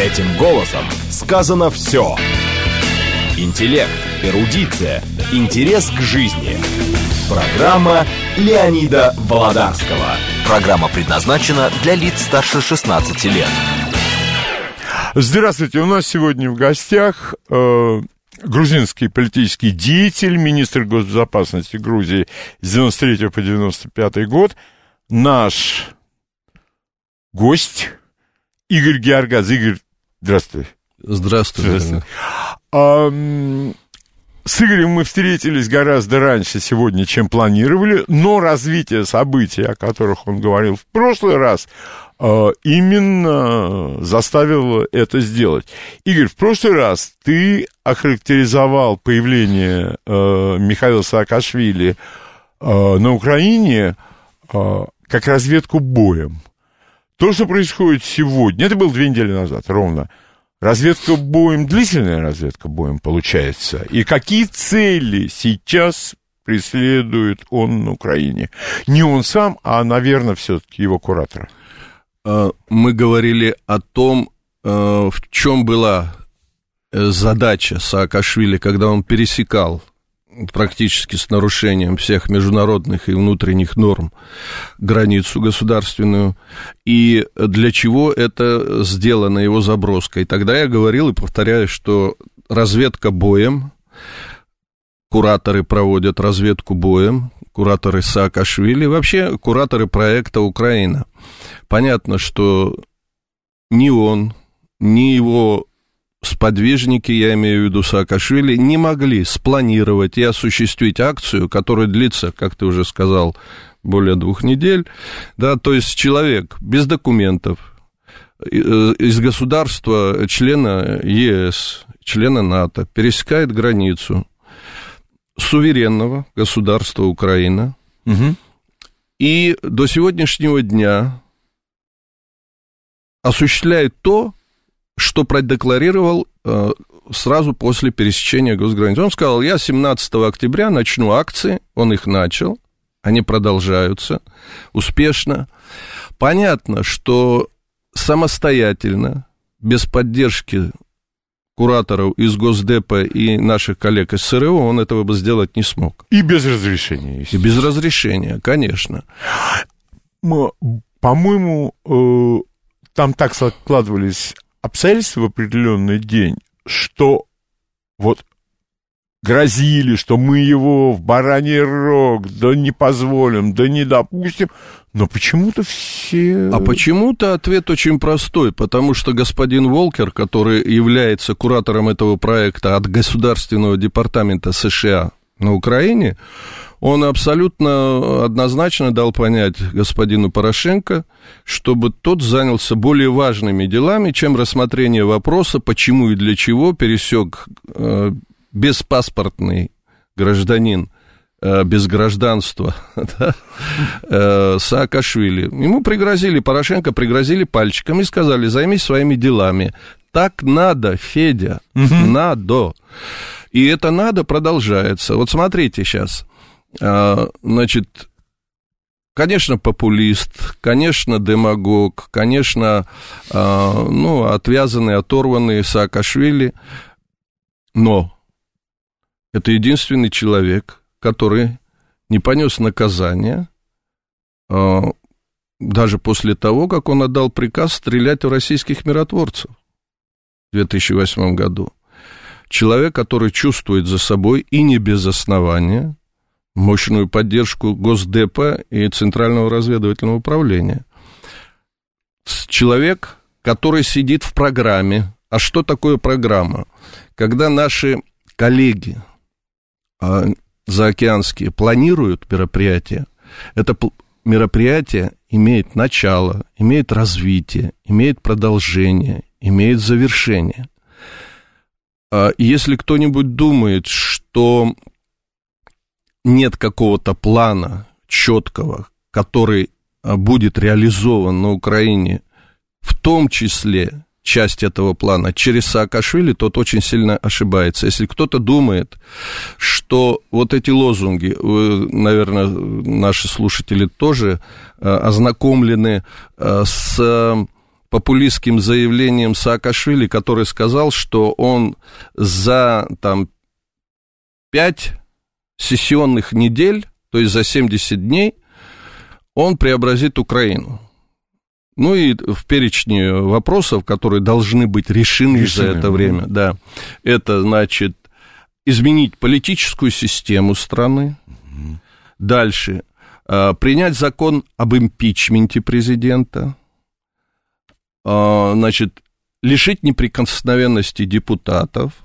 Этим голосом сказано все. Интеллект, эрудиция, интерес к жизни. Программа Леонида Володарского. Программа предназначена для лиц старше 16 лет. Здравствуйте, у нас сегодня в гостях грузинский политический деятель, министр госбезопасности Грузии с 93 по 95 год, наш гость Игорь Георгадзе. Игорь, здравствуй. Здравствуй. С Игорем мы встретились гораздо раньше сегодня, чем планировали, но развитие событий, о которых он говорил в прошлый раз, именно заставило это сделать. Игорь, в прошлый раз ты охарактеризовал появление Михаила Саакашвили на Украине как разведку боем. То, что происходит сегодня, это было 2 недели назад ровно, разведка боем, длительная разведка боем получается. И какие цели сейчас преследует он на Украине? Не он сам, а, наверное, все-таки его кураторы. Мы говорили о том, в чем была задача Саакашвили, когда он пересекал практически с нарушением всех международных и внутренних норм границу государственную, и для чего это сделано его заброской. Тогда я говорил и повторяю, что разведка боем, кураторы проводят разведку боем, кураторы Саакашвили, вообще кураторы проекта «Украина». Понятно, что ни он, ни его сподвижники, я имею в виду Саакашвили, не могли спланировать и осуществить акцию, которая длится, как ты уже сказал, более 2 недель, да, то есть человек без документов из государства, члена ЕС, члена НАТО, пересекает границу суверенного государства Украина, и до сегодняшнего дня осуществляет то, что продекларировал сразу после пересечения госграницы. Он сказал, я 17 октября начну акции, он их начал, они продолжаются успешно. Понятно, что самостоятельно, без поддержки кураторов из Госдепа и наших коллег из СРО, он этого бы сделать не смог. И без разрешения, естественно. И без разрешения, конечно. По-моему, там так складывались обстоятельства в определенный день, что вот грозили, что мы его в бараний рог, да не позволим, да не допустим, но почему-то все... А почему-то ответ очень простой, потому что господин Волкер, который является куратором этого проекта от Государственного департамента США на Украине, он абсолютно однозначно дал понять господину Порошенко, чтобы тот занялся более важными делами, чем рассмотрение вопроса, почему и для чего пересек беспаспортный гражданин без гражданства Саакашвили. Ему пригрозили, Порошенко пригрозили пальчиком и сказали, займись своими делами. Так надо, Федя, надо. И это надо продолжается. Вот смотрите сейчас. Значит, конечно, популист, конечно, демагог, конечно, отвязанный, оторванный Саакашвили, но это единственный человек, который не понес наказания, даже после того, как он отдал приказ стрелять в российских миротворцев в 2008 году. Человек, который чувствует за собой, и не без основания, мощную поддержку Госдепа и Центрального разведывательного управления. Человек, который сидит в программе. А что такое программа? Когда наши коллеги заокеанские планируют мероприятия, это мероприятие имеет начало, имеет развитие, имеет продолжение, имеет завершение. Если кто-нибудь думает, что нет какого-то плана четкого, который будет реализован на Украине, в том числе часть этого плана через Саакашвили, тот очень сильно ошибается. Если кто-то думает, что вот эти лозунги, наверное, наши слушатели тоже ознакомлены с популистским заявлением Саакашвили, который сказал, что он за 5 сессионных недель, то есть за 70 дней, он преобразит Украину. Ну и в перечне вопросов, которые должны быть решены за это время, да, это, значит, изменить политическую систему страны, дальше принять закон об импичменте президента, значит, лишить неприкосновенности депутатов,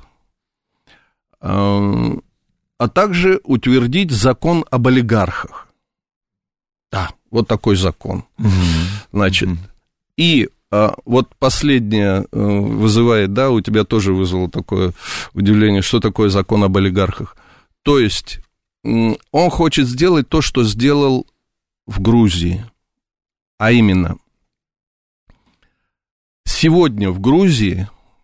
а также утвердить закон об олигархах. Да, вот такой закон. Значит, и вот последнее вызывает, да, у тебя тоже вызвало такое удивление, что такое закон об олигархах. То есть он хочет сделать то, что сделал в Грузии, а именно сегодня в Грузии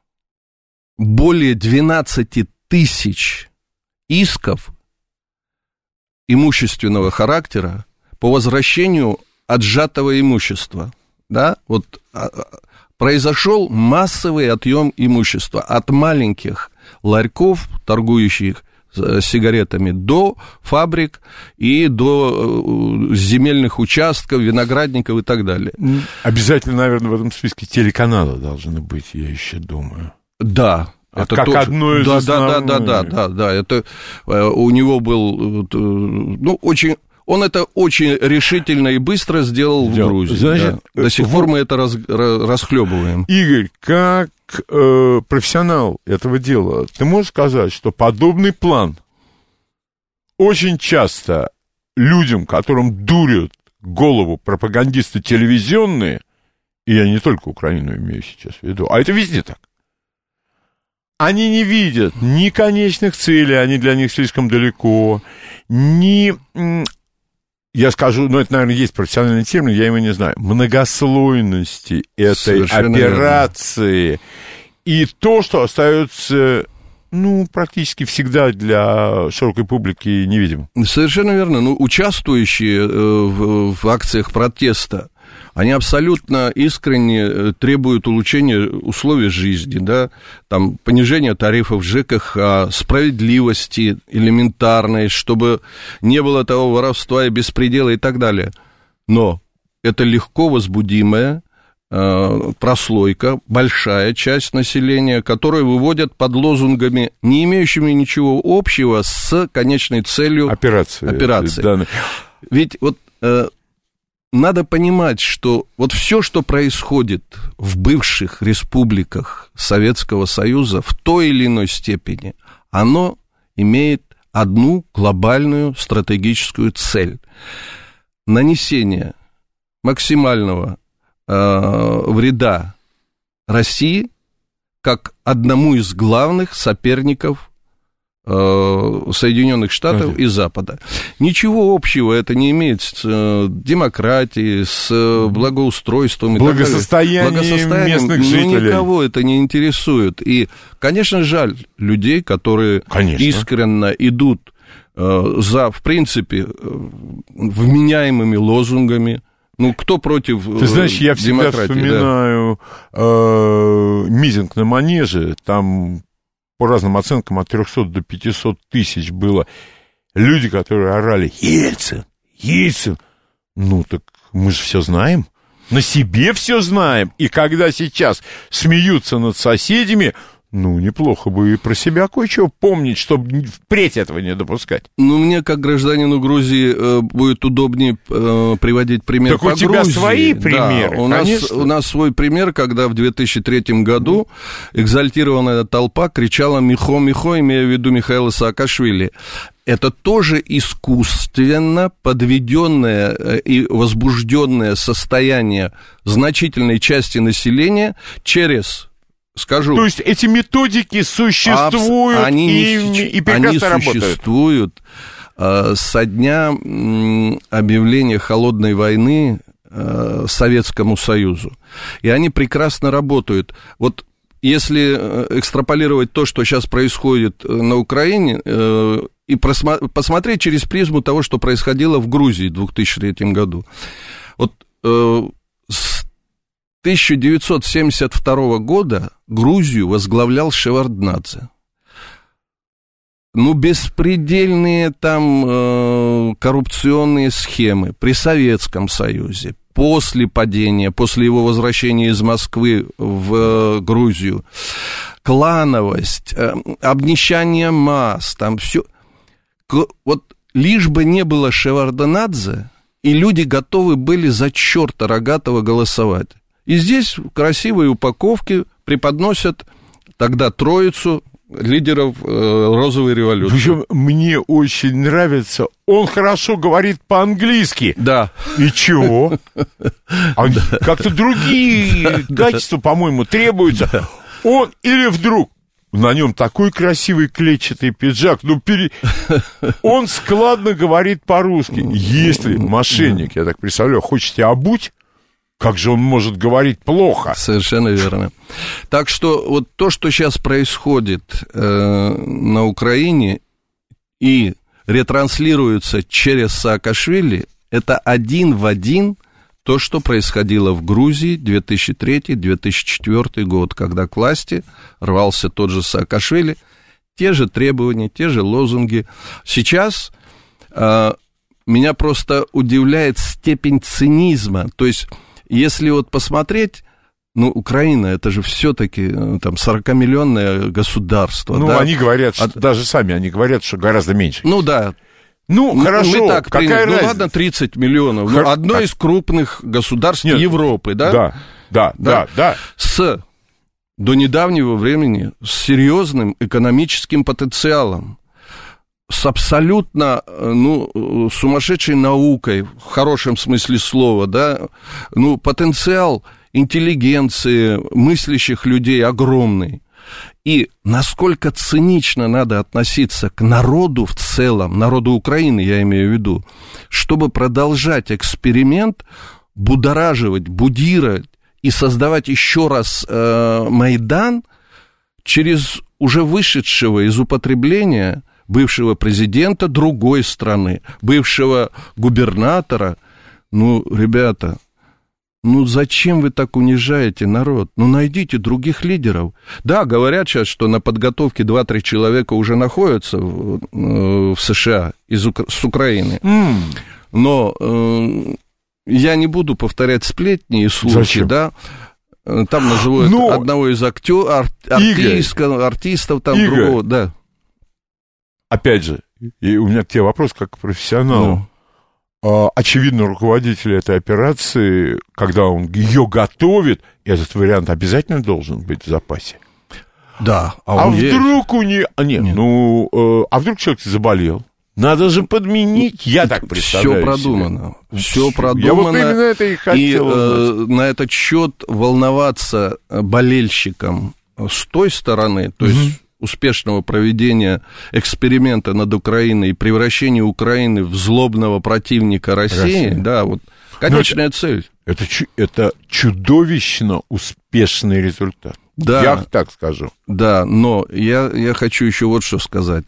более 12 тысяч исков имущественного характера по возвращению отжатого имущества, да, вот произошел массовый отъем имущества от маленьких ларьков, торгующих сигаретами, до фабрик и до земельных участков, виноградников и так далее. Обязательно, наверное, в этом списке телеканалы должны быть, я еще думаю. Да. Это как тоже, одно из основных. Да, это у него был, ну, очень... Он это очень решительно и быстро сделал в Грузии. Значит, да. До сих пор мы это расхлебываем. Игорь, как профессионал этого дела, ты можешь сказать, что подобный план очень часто людям, которым дурят голову пропагандисты телевизионные, и я не только Украину имею сейчас в виду, а это везде так, они не видят ни конечных целей, они для них слишком далеко, ни... Я скажу, это, наверное, есть профессиональный термин, я его не знаю, многослойности этой совершенно операции верно. И то, что остается, практически всегда для широкой публики невидимым. Совершенно верно. Участвующие в акциях протеста, они абсолютно искренне требуют улучшения условий жизни, да, там, понижения тарифов ЖКХ, справедливости элементарной, чтобы не было того воровства и беспредела и так далее. Но это легко возбудимая прослойка, большая часть населения, которую выводят под лозунгами, не имеющими ничего общего с конечной целью операции. Да. Ведь вот... Надо понимать, что вот все, что происходит в бывших республиках Советского Союза, в той или иной степени, оно имеет одну глобальную стратегическую цель. Нанесение максимального вреда России как одному из главных соперников Соединенных Штатов и Запада. Ничего общего это не имеет с демократией, с благоустройством и благосостоянием местных жителей. Никого это не интересует. И, конечно, жаль людей, которые искренне идут за, в принципе, вменяемыми лозунгами. Кто против демократии? Ты знаешь, я всегда вспоминаю митинг на Манеже, там по разным оценкам от 300 до 500 тысяч было люди, которые орали «Ельцин! Ельцин!» Так мы же все знаем, на себе все знаем. И когда сейчас смеются над соседями, неплохо бы и про себя кое-чего помнить, чтобы впредь этого не допускать. Мне, как гражданину Грузии, будет удобнее приводить пример так по Грузии. Так у тебя свои примеры, да, у нас свой пример, когда в 2003 году экзальтированная толпа кричала «Михо, Михо», имея в виду Михаила Саакашвили. Это тоже искусственно подведенное и возбужденное состояние значительной части населения через... Скажу. То есть эти методики существуют и прекрасно работают. Они существуют со дня объявления холодной войны Советскому Союзу. И они прекрасно работают. Вот если экстраполировать то, что сейчас происходит на Украине, и посмотреть через призму того, что происходило в Грузии в 2003 году. Вот 1972 года Грузию возглавлял Шеварднадзе. Беспредельные там коррупционные схемы при Советском Союзе, после падения, после его возвращения из Москвы в Грузию, клановость, обнищание масс, там все. Вот лишь бы не было Шеварднадзе, и люди готовы были за черта рогатого голосовать. И здесь в красивой упаковке преподносят тогда троицу лидеров розовой революции. Причем мне очень нравится, он хорошо говорит по-английски. Да. И чего? Как-то другие качества, по-моему, требуются. Он или вдруг на нем такой красивый клетчатый пиджак, он складно говорит по-русски. Если мошенник, я так представляю, хочет тебя обуть, как же он может говорить плохо? Совершенно верно. Так что вот то, что сейчас происходит на Украине и ретранслируется через Саакашвили, это один в один то, что происходило в Грузии 2003-2004 год, когда к власти рвался тот же Саакашвили, те же требования, те же лозунги. Сейчас меня просто удивляет степень цинизма, то есть если вот посмотреть, Украина, это же все-таки там 40-миллионное государство. Да? Они говорят, даже сами они говорят, что гораздо меньше. Да. Хорошо, мы так какая разница? Ладно, 30 миллионов, одно из крупных государств Европы, да? Да. До недавнего времени с серьезным экономическим потенциалом, с абсолютно, сумасшедшей наукой, в хорошем смысле слова, да, потенциал интеллигенции, мыслящих людей огромный. И насколько цинично надо относиться к народу в целом, народу Украины, я имею в виду, чтобы продолжать эксперимент, будораживать, будировать и создавать еще раз Майдан через уже вышедшего из употребления бывшего президента другой страны, бывшего губернатора. Ребята, зачем вы так унижаете народ? Найдите других лидеров. Да, говорят сейчас, что на подготовке 2-3 человека уже находятся в США с Украины. Но я не буду повторять сплетни и слухи, Зачем? Да. Там называют одного из артистов, там Игорь, другого, да. Опять же, и у меня к тебе вопрос как к профессионалу. Очевидно, руководитель этой операции, когда он ее готовит, этот вариант обязательно должен быть в запасе. Да. А вдруг у нее... а вдруг человек заболел? Надо же подменить, я так представляю. Все продумано. Все продумано. Я вот именно это и хотел. И на этот счет волноваться болельщикам с той стороны, то есть успешного проведения эксперимента над Украиной и превращения Украины в злобного противника России. Да, вот конечная цель. Это чудовищно успешный результат. Да, я так скажу. Да, но я хочу еще вот что сказать.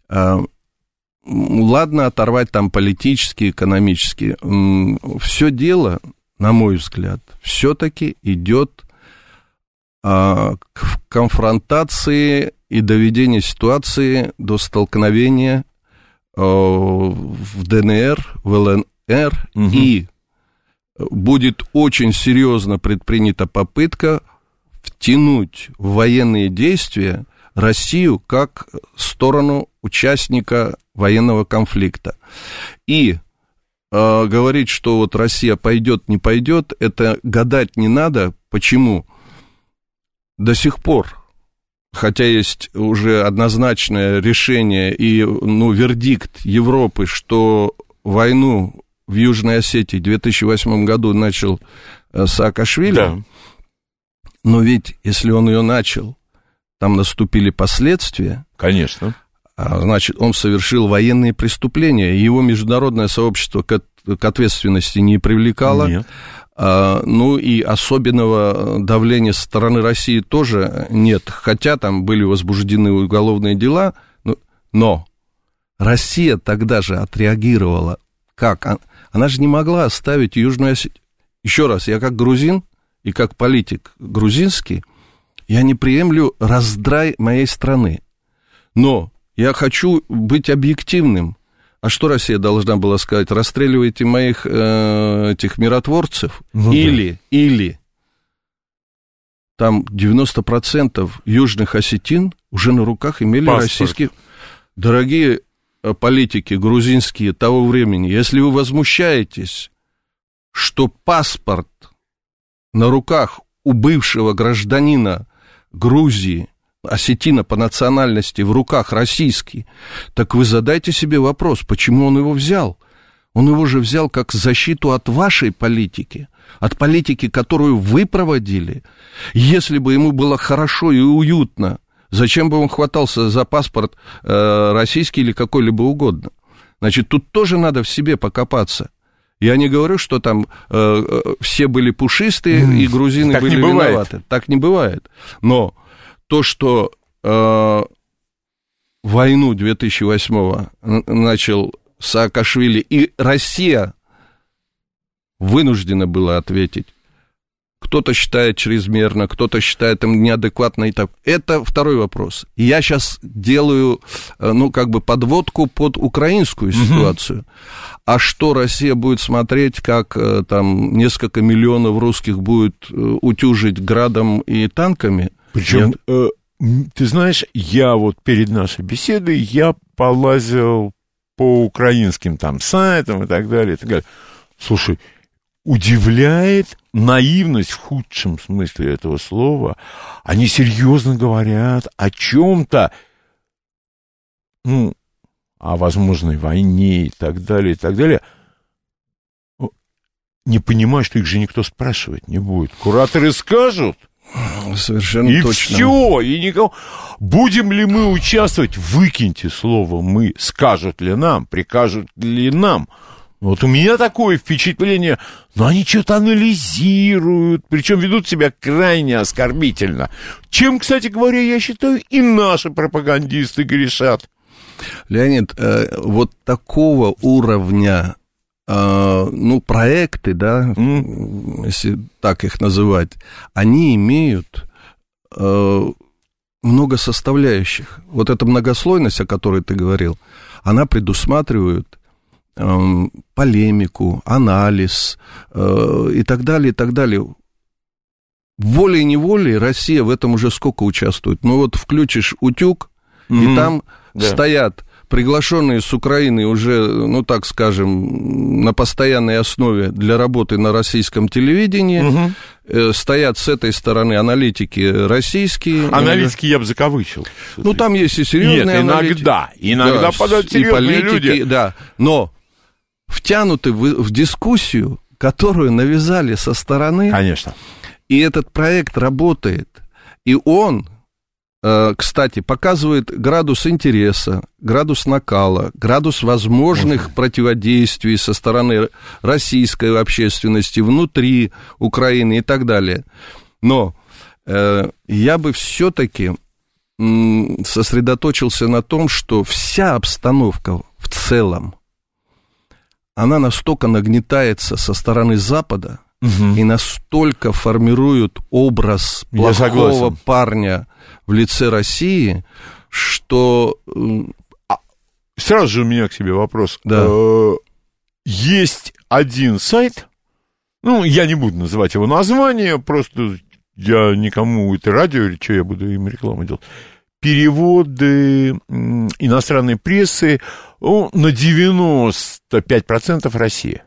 Ладно оторвать там политически, экономически. Все дело, на мой взгляд, все-таки идет к конфронтации и доведению ситуации до столкновения в ДНР, в ЛНР, и будет очень серьезно предпринята попытка втянуть в военные действия Россию как сторону участника военного конфликта. И говорить, что вот Россия пойдет, не пойдет, это гадать не надо. Почему? До сих пор, хотя есть уже однозначное решение и вердикт Европы, что войну в Южной Осетии в 2008 году начал Саакашвили, да. Но ведь если он ее начал, там наступили последствия. Конечно. Значит, он совершил военные преступления, его международное сообщество к ответственности не привлекало. Нет. И особенного давления со стороны России тоже нет, хотя там были возбуждены уголовные дела, но Россия тогда же отреагировала как? Она же не могла оставить Южную Осетию. Еще раз, я как грузин, и как политик грузинский, я не приемлю раздрай моей страны. Но я хочу быть объективным. А что Россия должна была сказать? Расстреливайте моих этих миротворцев? Ну, или там 90% южных осетин уже на руках имели российские... Дорогие политики грузинские того времени, если вы возмущаетесь, что паспорт на руках у бывшего гражданина Грузии, осетина по национальности, в руках российский, так вы задайте себе вопрос, почему он его взял? Он его же взял как защиту от вашей политики, от политики, которую вы проводили. Если бы ему было хорошо и уютно, зачем бы он хватался за паспорт российский или какой-либо угодно? Значит, тут тоже надо в себе покопаться. Я не говорю, что там все были пушистые и грузины были виноваты. Так не бывает. Но то, что войну 2008-го начал Саакашвили, и Россия вынуждена была ответить. Кто-то считает чрезмерно, кто-то считает неадекватно. И так. Это второй вопрос. Я сейчас делаю, подводку под украинскую ситуацию. А что Россия будет смотреть, как там несколько миллионов русских будет утюжить градом и танками? Причем, ты знаешь, я вот перед нашей беседой, я полазил по украинским там сайтам и так далее, и так далее. Слушай, удивляет наивность в худшем смысле этого слова. Они серьезно говорят о чем-то, о возможной войне и так далее, и так далее. Не понимаю, что их же никто спрашивать не будет. Кураторы скажут. Совершенно и точно. Все, и никого. Будем ли мы участвовать? Выкиньте слово «мы». Скажут ли нам, прикажут ли нам? Вот у меня такое впечатление, но они что-то анализируют, причем ведут себя крайне оскорбительно. Чем, кстати говоря, я считаю, и наши пропагандисты грешат. Леонид, вот такого уровня, проекты, да, если так их называть, они имеют много составляющих. Вот эта многослойность, о которой ты говорил, она предусматривает полемику, анализ и так далее, и так далее. Волей-неволей Россия в этом уже сколько участвует. Ну вот включишь утюг, и там стоят приглашенные с Украины уже, так скажем, на постоянной основе для работы на российском телевидении. Стоят с этой стороны аналитики российские. Аналитики я бы закавычил. Там есть и серьезные аналитики. Иногда подают серьезные люди. Да, но втянуты в дискуссию, которую навязали со стороны. Конечно. И этот проект работает. И он, кстати, показывает градус интереса, градус накала, градус возможных противодействий со стороны российской общественности внутри Украины и так далее. Но я бы все-таки сосредоточился на том, что вся обстановка в целом, она настолько нагнетается со стороны Запада и настолько формирует образ плохого парня в лице России, что... Сразу же у меня к тебе вопрос. Да. Есть один сайт, я не буду называть его название, просто я никому, это радио, или что я буду им рекламу делать, переводы иностранной прессы на 95% Россия.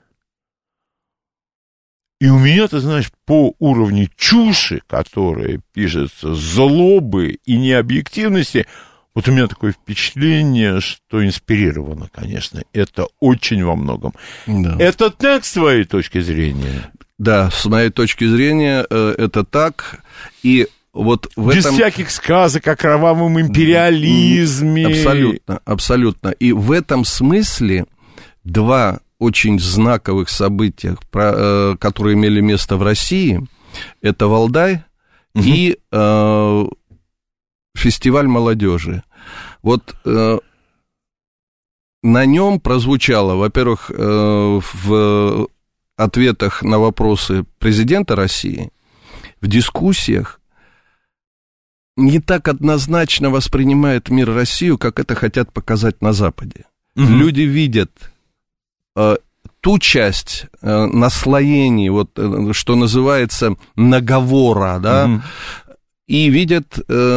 И у меня, ты знаешь, по уровню чуши, которая пишется, злобы и необъективности, вот у меня такое впечатление, что инспирировано, конечно, это очень во многом. Да. Это так, с твоей точки зрения? Да, с моей точки зрения, это так, и вот в без этом... всяких сказок о кровавом империализме. Абсолютно, абсолютно. И в этом смысле два очень знаковых события, которые имели место в России, это Валдай и фестиваль молодежи. Вот на нем прозвучало, во-первых, в ответах на вопросы президента России в дискуссиях не так однозначно воспринимает мир Россию, как это хотят показать на Западе. Люди видят ту часть наслоений, вот, что называется, наговора, да, и видят,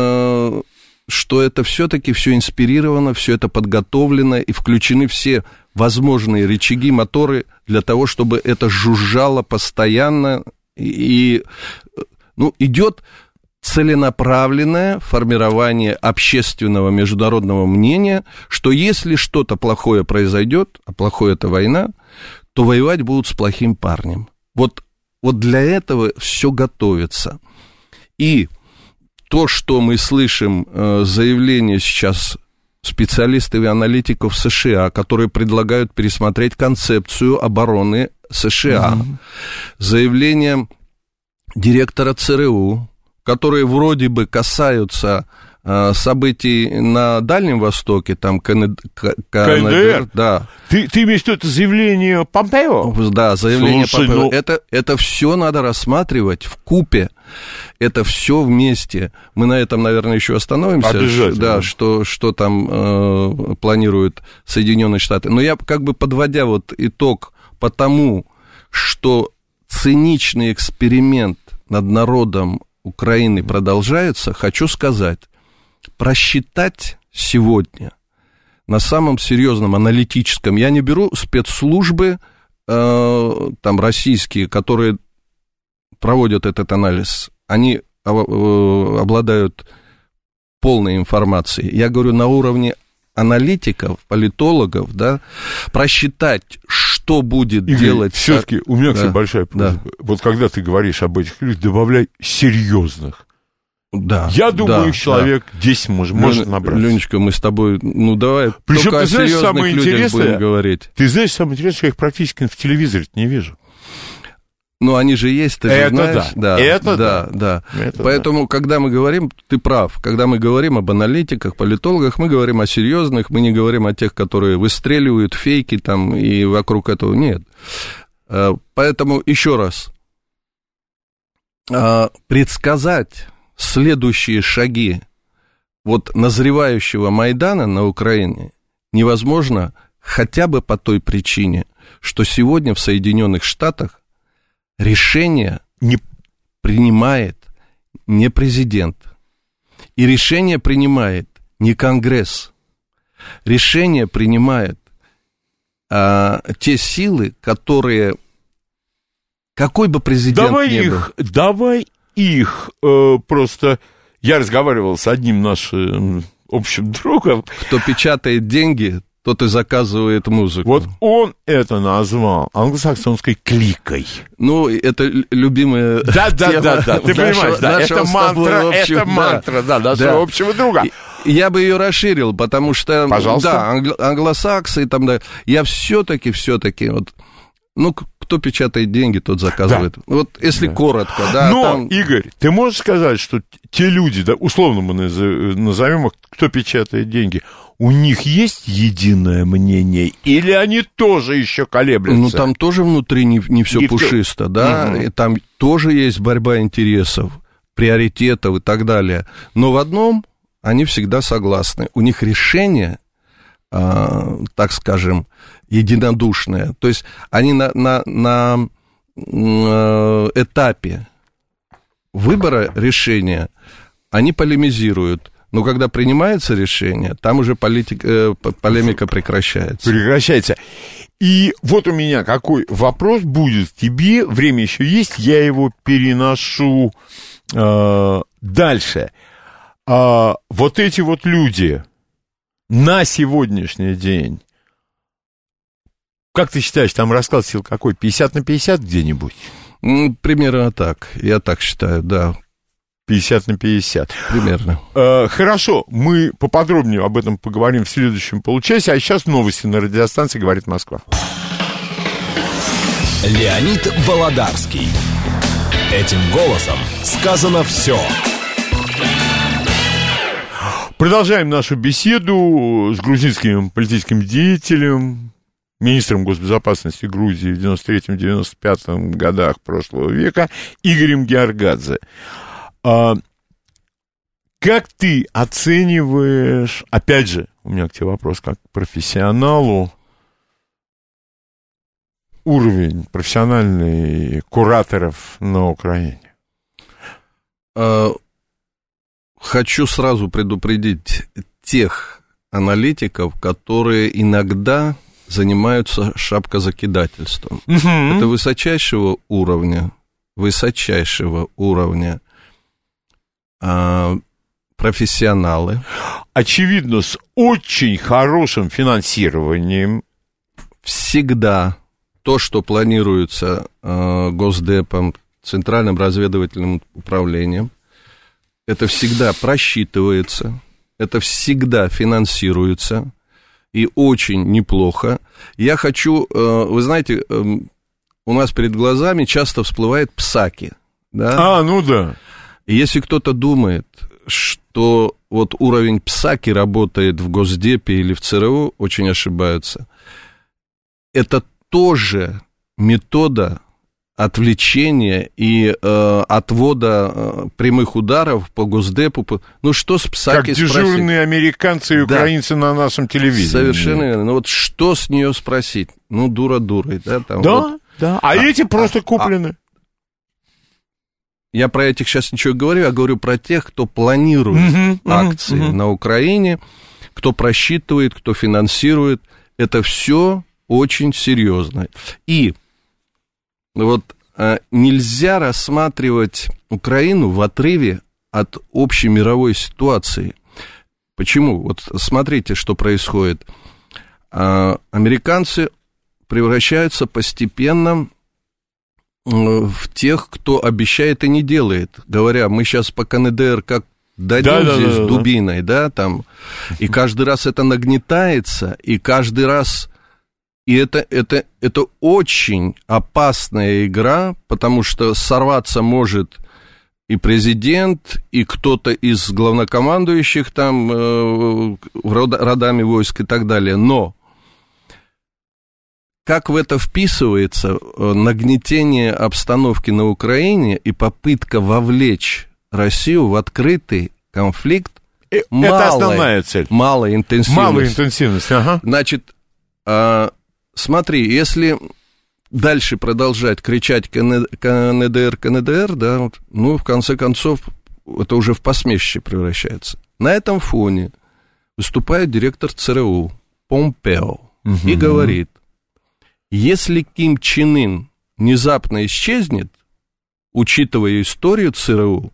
что это все-таки все инспирировано, все это подготовлено, и включены все возможные рычаги, моторы для того, чтобы это жужжало постоянно, и идет целенаправленное формирование общественного международного мнения, что если что-то плохое произойдет, а плохое — это война, то воевать будут с плохим парнем. Вот для этого все готовится. И то, что мы слышим, заявление сейчас специалистов и аналитиков США, которые предлагают пересмотреть концепцию обороны США, заявление директора ЦРУ, которые вроде бы касаются событий на Дальнем Востоке, там КНДР, да. Ты имеешь в виду это заявление Помпео? Да, заявление Помпео. Это все надо рассматривать вкупе, это все вместе. Мы на этом, наверное, еще остановимся. Обязательно. Да, что там планируют Соединенные Штаты. Но я как бы подводя вот итог по тому, что циничный эксперимент над народом Украины продолжается, хочу сказать, просчитать сегодня на самом серьезном аналитическом, я не беру спецслужбы там российские, которые проводят этот анализ, они обладают полной информацией. Я говорю на уровне аналитиков, политологов, да, просчитать, что будет делать... Все-таки у меня, кстати, большая просьба. Да. Вот когда ты говоришь об этих людях, добавляй серьезных. Да. Я думаю, человек 10 может набрать. Ленечка, мы с тобой, давай причем, только о серьезных людях будем говорить. Ты знаешь, самое интересное, что я их практически в телевизоре не вижу. Они же есть, ты же знаешь. Да. Да. Поэтому, когда мы говорим, ты прав, когда мы говорим об аналитиках, политологах, мы говорим о серьезных, мы не говорим о тех, которые выстреливают фейки там и вокруг этого. Нет. Поэтому, еще раз, предсказать следующие шаги вот назревающего Майдана на Украине невозможно хотя бы по той причине, что сегодня в Соединенных Штатах решение не принимает не президент, и решение принимает не Конгресс, решение принимает те силы, которые, какой бы президент ни был... Давай их просто... Я разговаривал с одним нашим общим другом. Кто печатает деньги, тот и заказывает музыку. Вот он это назвал англосаксонской кликой. Это любимая тема. Да, ты понимаешь, да, это мантра нашего общего друга. Я бы ее расширил, потому что... Пожалуйста. Да, англосаксы, там, да, я все-таки, вот, кто печатает деньги, тот заказывает. Да. Вот если коротко, да. Но, Игорь, ты можешь сказать, что те люди, да, условно мы назовем их, кто печатает деньги, у них есть единое мнение, или они тоже еще колеблются? Там тоже внутри не все пушисто, да, и там тоже есть борьба интересов, приоритетов и так далее. Но в одном они всегда согласны. У них решение, так скажем, единодушное. То есть они на этапе выбора решения, они полемизируют. Но когда принимается решение, там уже полемика прекращается. И вот у меня какой вопрос будет к тебе. Время еще есть, я его переношу дальше. Вот эти вот люди на сегодняшний день, как ты считаешь, там расклад сил какой? 50/50 где-нибудь? Примерно так, я так считаю, да. 50/50. Примерно. Хорошо, мы поподробнее об этом поговорим в следующем получасе, а сейчас новости на радиостанции «Говорит Москва». Леонид Володарский. Этим голосом сказано все. Продолжаем нашу беседу с грузинским политическим деятелем, министром госбезопасности Грузии в 93-95 годах прошлого века Игорем Георгадзе. Как ты оцениваешь, опять же, у меня к тебе вопрос как к профессионалу, уровень профессиональный кураторов на Украине? Хочу сразу предупредить тех аналитиков, которые иногда занимаются шапкозакидательством. Это высочайшего уровня профессионалы. Очевидно, с очень хорошим финансированием. Всегда то, что планируется Госдепом, Центральным разведывательным управлением, это всегда просчитывается, это всегда финансируется, и очень неплохо. Я хочу, вы знаете, у нас перед глазами часто всплывает Псаки. Да? Ну да. И если кто-то думает, что вот уровень Псаки работает в Госдепе или в ЦРУ, очень ошибаются. Это тоже метода отвлечения и отвода прямых ударов по Госдепу. Ну, что с Псаки спросить? Как дежурные американцы и украинцы на нашем телевидении. Совершенно верно. Ну, вот что с нее спросить? Ну, дура дурой. Да, там, да, вот. Да. А эти просто куплены. Я про этих сейчас ничего не говорю, я говорю про тех, кто планирует акции на Украине, кто просчитывает, кто финансирует. Это все очень серьезно. И вот нельзя рассматривать Украину в отрыве от общей мировой ситуации. Почему? Вот смотрите, что происходит. Американцы превращаются постепенно в тех, кто обещает и не делает. Говоря, мы сейчас по КНДР как дадим здесь дубиной, да, там, и каждый раз это нагнетается, и каждый раз... И это очень опасная игра, потому что сорваться может и президент, и кто-то из главнокомандующих там родами войск и так далее. Но как в это вписывается нагнетение обстановки на Украине и попытка вовлечь Россию в открытый конфликт? Это основная цель. Малая интенсивность. Ага. Значит... Смотри, если дальше продолжать кричать КНДР, да, ну, в конце концов, это уже в посмешище превращается. На этом фоне выступает директор ЦРУ Помпео и говорит, если Ким Чен Ын внезапно исчезнет, учитывая историю ЦРУ,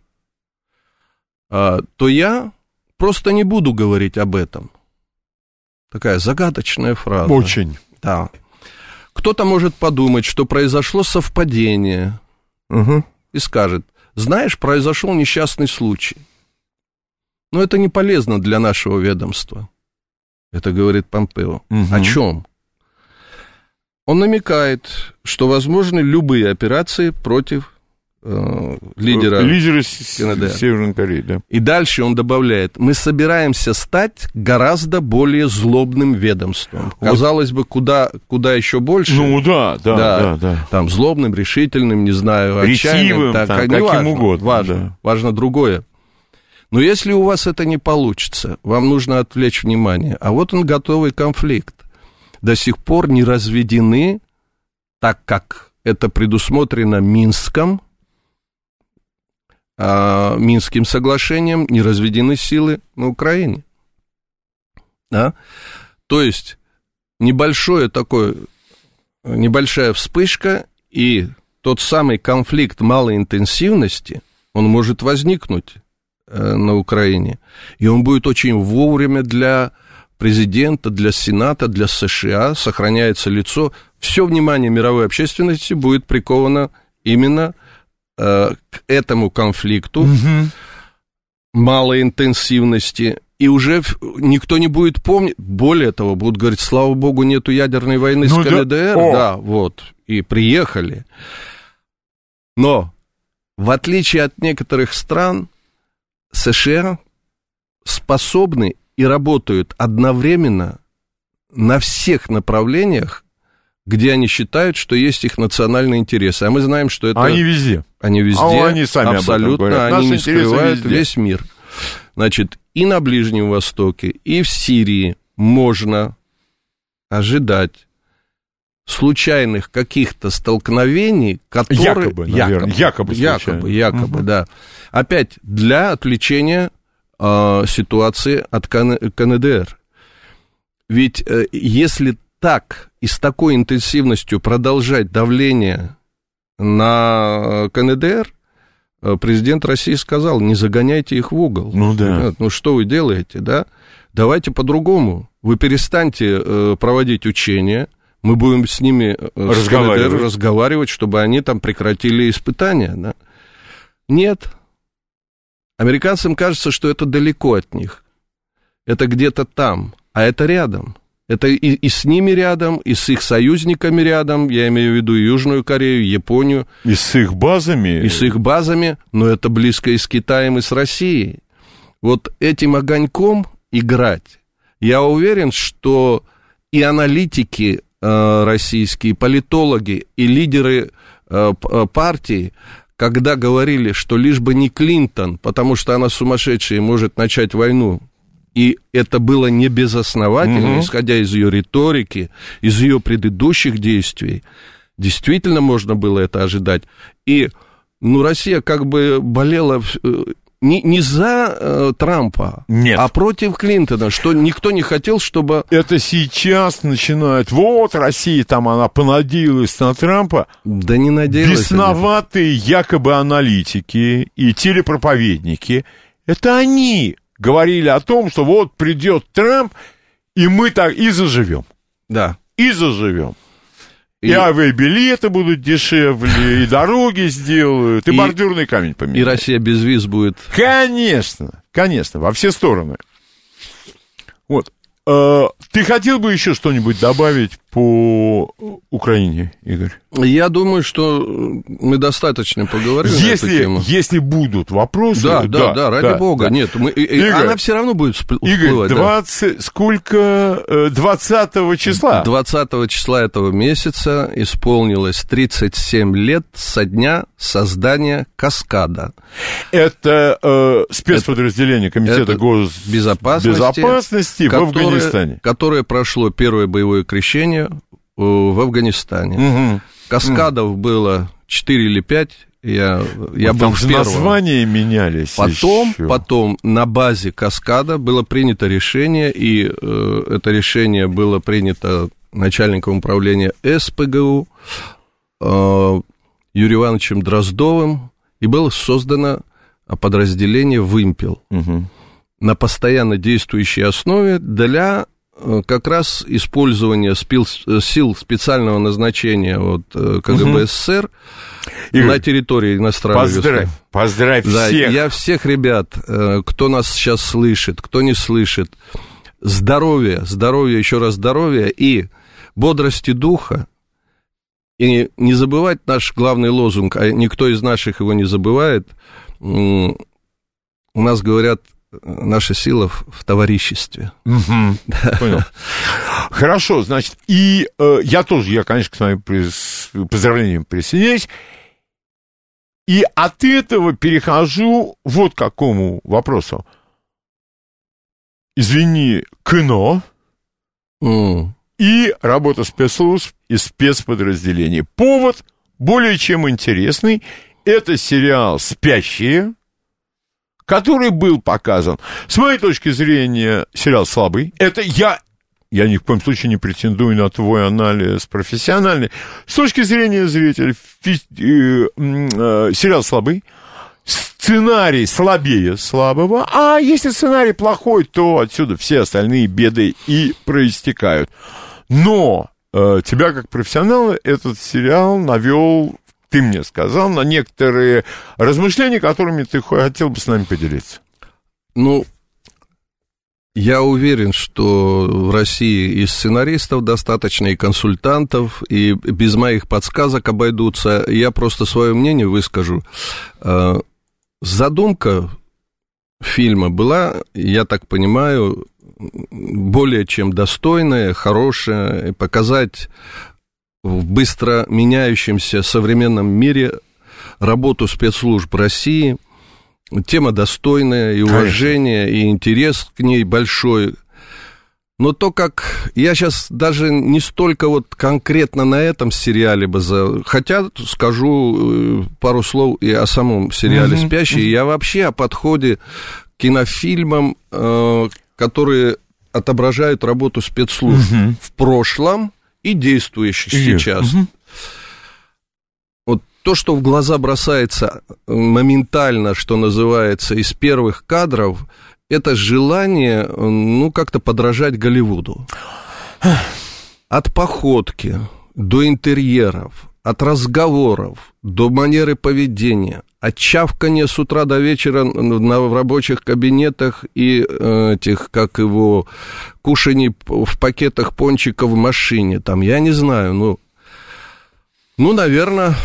то я просто не буду говорить об этом. Такая загадочная фраза. Очень. Да. Кто-то может подумать, что произошло совпадение, и скажет, знаешь, произошел несчастный случай. Но это не полезно для нашего ведомства. Это говорит Помпео. О чем? Он намекает, что возможны любые операции против лидера КНДР. Северной Кореи, да. И дальше он добавляет, мы собираемся стать гораздо более злобным ведомством. Вот. Казалось бы, куда еще больше. Ну да. Там злобным, решительным, не знаю, отчаянным. Каким угодно. Важно другое. Но если у вас это не получится, вам нужно отвлечь внимание. А вот он готовый конфликт. До сих пор не разведены, так как это предусмотрено Минским соглашением, не разведены силы на Украине. Да? То есть небольшая вспышка, и тот самый конфликт малой интенсивности, он может возникнуть на Украине, и он будет очень вовремя для президента, для Сената, для США, сохраняется лицо, все внимание мировой общественности будет приковано именно к этому конфликту малой интенсивности, и уже никто не будет помнить, более того, будут говорить, слава богу, нету ядерной войны с КНДР, да, вот, и приехали. Но, в отличие от некоторых стран, США способны и работают одновременно на всех направлениях где они считают, что есть их национальные интересы. А мы знаем, что это... Они везде. Они везде, они сами абсолютно, они не скрывают везде. Весь мир. Значит, и на Ближнем Востоке, и в Сирии можно ожидать случайных каких-то столкновений, которые... Якобы, да. Опять для отвлечения ситуации от КНДР. Ведь если так и с такой интенсивностью продолжать давление на КНДР, президент России сказал, не загоняйте их в угол. Ну да. Ребят, ну что вы делаете, да? Давайте по-другому. Вы перестаньте проводить учения, мы будем с ними разговаривать, чтобы они там прекратили испытания. Да? Нет. Американцам кажется, что это далеко от них. Это где-то там, а это рядом. Это и с ними рядом, и с их союзниками рядом, я имею в виду и Южную Корею, Японию. И с их базами. И с их базами, но это близко и с Китаем, и с Россией. Вот этим огоньком играть. Я уверен, что и аналитики российские, политологи, и лидеры партий, когда говорили, что лишь бы не Клинтон, потому что она сумасшедшая и может начать войну, и это было не безосновательно, исходя из ее риторики, из ее предыдущих действий, действительно можно было это ожидать. И, Россия как бы болела не за Трампа, нет, а против Клинтона, что никто не хотел, чтобы... Это сейчас начинают, вот Россия там, она понадеялась на Трампа. Да не надеялась. Бесноватые якобы аналитики и телепроповедники, это они говорили о том, что вот придет Трамп, и мы так и заживем. Да. И заживем. И авиабилеты будут дешевле, и дороги сделают, и бордюрный камень поменяют. И Россия без виз будет... Конечно, во все стороны. Вот. Ты хотел бы еще что-нибудь добавить по Украине, Игорь? Я думаю, что мы достаточно поговорили на эту тему. Если будут вопросы... Да, ради бога. Да. Нет, Игорь, она все равно будет всплывать. Игорь, 20 числа? 20 числа этого месяца исполнилось 37 лет со дня создания «Каскада». Это спецподразделение Комитета госбезопасности в Афганистане. Которое прошло первое боевое крещение в Афганистане. Угу. «Каскадов» было 4 или 5. Я был в первом. Названия менялись. Потом на базе «Каскада» было принято решение, и это решение было принято начальником управления СПГУ Юрием Ивановичем Дроздовым, и было создано подразделение «Вымпел» на постоянно действующей основе для как раз использования сил специального назначения от КГБ СССР на территории иностранных государств. Поздравь всех. Я всех ребят, кто нас сейчас слышит, кто не слышит, здоровья, еще раз здоровья и бодрости духа. И не забывать наш главный лозунг, а никто из наших его не забывает. У нас говорят, наша сила в товариществе. Понял. Хорошо, значит, и я, конечно, к своим поздравлениям присоединяюсь. И от этого перехожу вот к какому вопросу. Извини, кино и работа спецслужб и спецподразделений. Повод более чем интересный. Это сериал «Спящие», который был показан. С моей точки зрения, сериал слабый. Это я ни в коем случае не претендую на твой анализ профессиональный. С точки зрения зрителя, сериал слабый. Сценарий слабее слабого. А если сценарий плохой, то отсюда все остальные беды и проистекают. Но тебя, как профессионала, этот сериал навел... Ты мне сказал, на некоторые размышления, которыми ты хотел бы с нами поделиться. Я уверен, что в России и сценаристов достаточно, и консультантов, и без моих подсказок обойдутся. Я просто свое мнение выскажу. Задумка фильма была, я так понимаю, более чем достойная, хорошая, показать в быстро меняющемся современном мире работу спецслужб России. Тема достойная, и уважение, и интерес к ней большой. Но то, как... Я сейчас даже не столько вот конкретно на этом сериале бы... Хотя скажу пару слов и о самом сериале «Спящие». Я вообще о подходе к кинофильмам, которые отображают работу спецслужб в прошлом и действующих сейчас. Вот то, что в глаза бросается моментально, что называется, из первых кадров, это желание, ну, как-то подражать Голливуду. От походки до интерьеров, от разговоров до манеры поведения, от чавкания с утра до вечера в рабочих кабинетах и этих, как его, кушаний в пакетах пончиков в машине, там, я не знаю, наверное,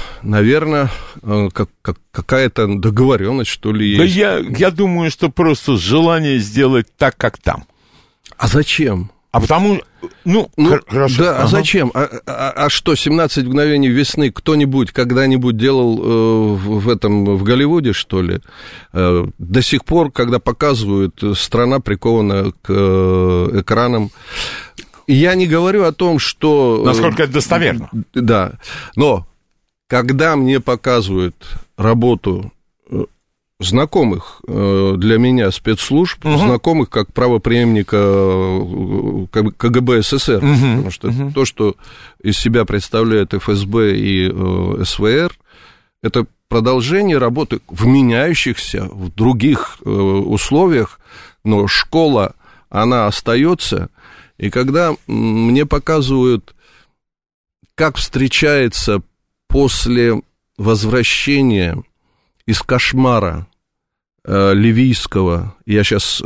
какая-то договоренность, что ли, есть. Да я думаю, что просто желание сделать так, как там. А зачем? А потому... хорошо. Да, а зачем? А что, 17 мгновений весны кто-нибудь когда-нибудь делал в Голливуде, что ли? До сих пор, когда показывают, страна прикована к экранам. Я не говорю о том, что... Насколько это достоверно. Да, но когда мне показывают работу знакомых для меня спецслужб, знакомых как правопреемника КГБ СССР, потому что то, что из себя представляет ФСБ и СВР, это продолжение работы в меняющихся, в других условиях, но школа, она остается. И когда мне показывают, как встречается после возвращения из кошмара ливийского, я сейчас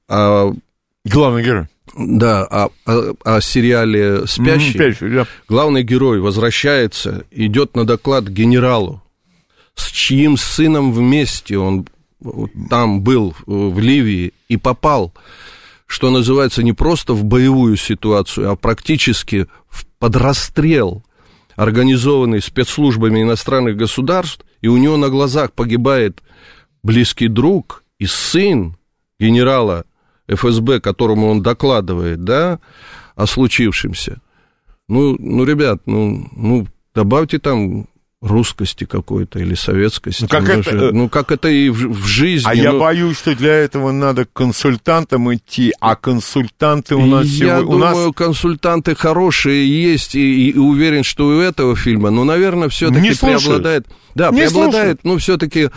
главный герой. Да, о сериале «Спящий». Да. Главный герой возвращается, идет на доклад к генералу, с чьим сыном вместе он там был, в Ливии, и попал, что называется, не просто в боевую ситуацию, а практически под расстрел, организованный спецслужбами иностранных государств, и у него на глазах погибает близкий друг и сын генерала ФСБ, которому он докладывает, да, о случившемся. Ребят, добавьте там русскости какой-то или советскости. Как это и в жизни. А я боюсь, что для этого надо к консультантам идти, а консультанты у нас сегодня... Я думаю, консультанты хорошие есть, и уверен, что у этого фильма, наверное, все-таки преобладает... Да, преобладает, все-таки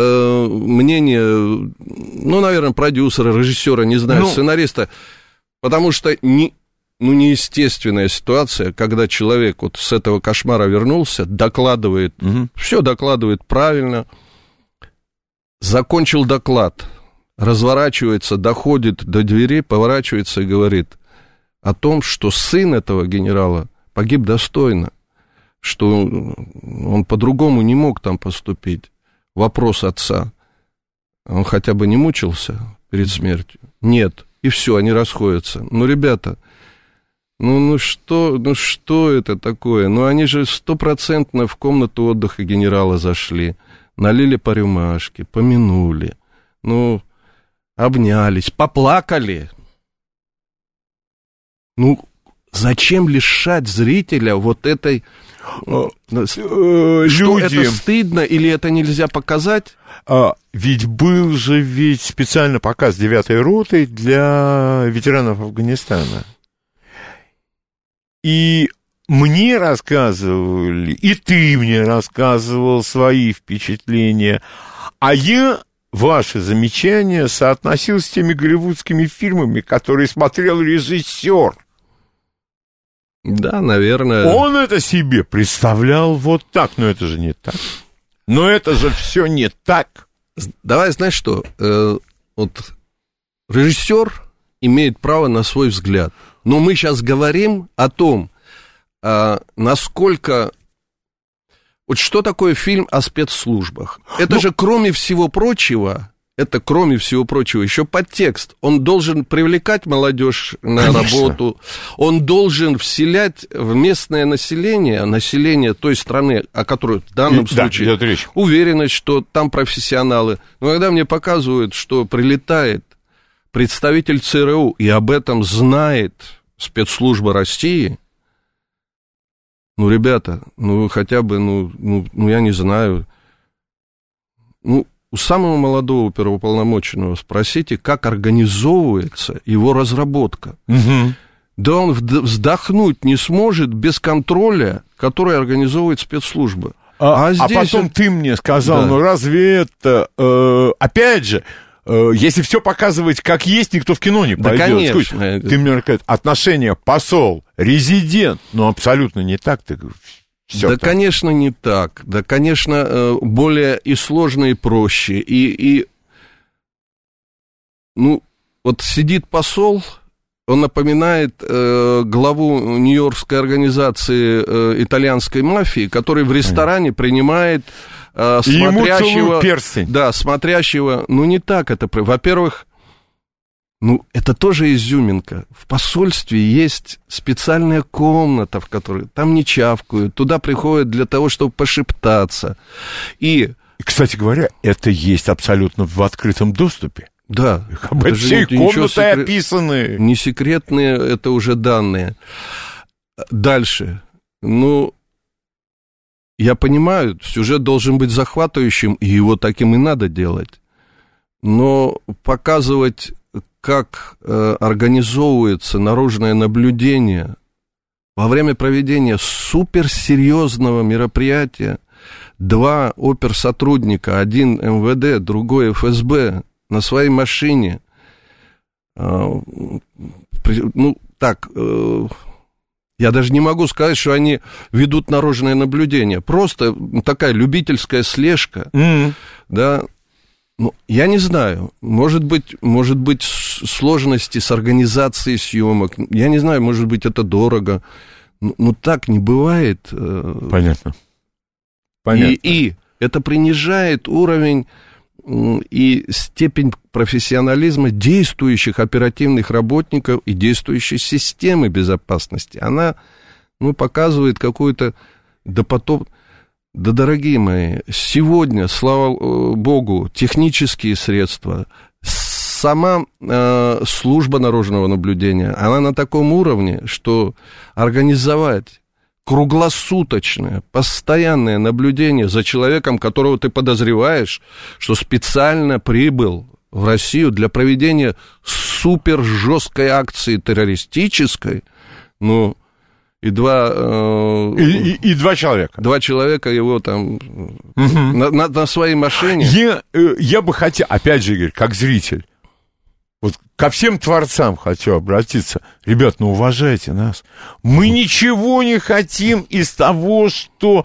мнение, наверное, продюсера, режиссера, не знаю, сценариста, потому что... неестественная ситуация, когда человек вот с этого кошмара вернулся, докладывает, все докладывает правильно, закончил доклад, разворачивается, доходит до двери, поворачивается и говорит о том, что сын этого генерала погиб достойно, что он по-другому не мог там поступить. Вопрос отца, он хотя бы не мучился перед смертью? Нет. И все, они расходятся. Ребята... что это такое? Они же 100% в комнату отдыха генерала зашли, налили по рюмашке, помянули, обнялись, поплакали. Зачем лишать зрителя вот этой... Что это стыдно или это нельзя показать? Ведь был же специально показ 9-й роты для ветеранов Афганистана. И мне рассказывали, и ты мне рассказывал свои впечатления, а я ваши замечания соотносил с теми голливудскими фильмами, которые смотрел режиссер. Да, наверное. Он это себе представлял вот так, но это же не так. Но это же все не так. Давай, знаешь что, вот режиссер имеет право на свой взгляд. Но мы сейчас говорим о том, насколько... Вот что такое фильм о спецслужбах? Это же, кроме всего прочего, это, кроме всего прочего, еще подтекст. Он должен привлекать молодежь на работу, он должен вселять в местное население той страны, о которой в данном случае уверенность, что там профессионалы. Но когда мне показывают, что прилетает представитель ЦРУ, и об этом знает спецслужба России, ну, ребята, ну, хотя бы, я не знаю, у самого молодого оперуполномоченного спросите, как организовывается его разработка. Угу. Да он вздохнуть не сможет без контроля, который организовывает спецслужба. А потом ты мне сказал, да. разве это... опять же, если все показывать как есть, никто в кино не пойдет. Да, конечно. Ты мне говоришь, отношения посол, резидент, абсолютно не так ты говоришь. Всё да, конечно, не так. Да, конечно, более и сложно, и проще. Вот сидит посол, он напоминает главу нью-йоркской организации итальянской мафии, который в ресторане принимает смотрящего... перстень. Да, смотрящего... не так это... Во-первых, это тоже изюминка. В посольстве есть специальная комната, в которой там не чавкают, туда приходят для того, чтобы пошептаться. И, кстати говоря, это есть абсолютно в открытом доступе. Да. Все комнаты описаны. Не секретные, это уже данные. Дальше. Я понимаю, сюжет должен быть захватывающим, и его таким и надо делать. Но показывать... как организовывается наружное наблюдение во время проведения суперсерьезного мероприятия. 2 оперсотрудника, один МВД, другой ФСБ, на своей машине. Я даже не могу сказать, что они ведут наружное наблюдение. Просто такая любительская слежка, да. Я не знаю, может быть, сложности с организацией съемок, я не знаю, может быть, это дорого, но так не бывает. Понятно. И это принижает уровень и степень профессионализма действующих оперативных работников и действующей системы безопасности. Она, показывает какую-то допотопную... Да, дорогие мои, сегодня, слава богу, технические средства, сама служба наружного наблюдения, она на таком уровне, что организовать круглосуточное, постоянное наблюдение за человеком, которого ты подозреваешь, что специально прибыл в Россию для проведения супержесткой акции террористической, И два человека. 2 человека его там на своей машине. Я бы хотел, опять же, Игорь, как зритель, вот ко всем творцам хочу обратиться. Ребят, уважайте нас. Мы ничего не хотим из того, что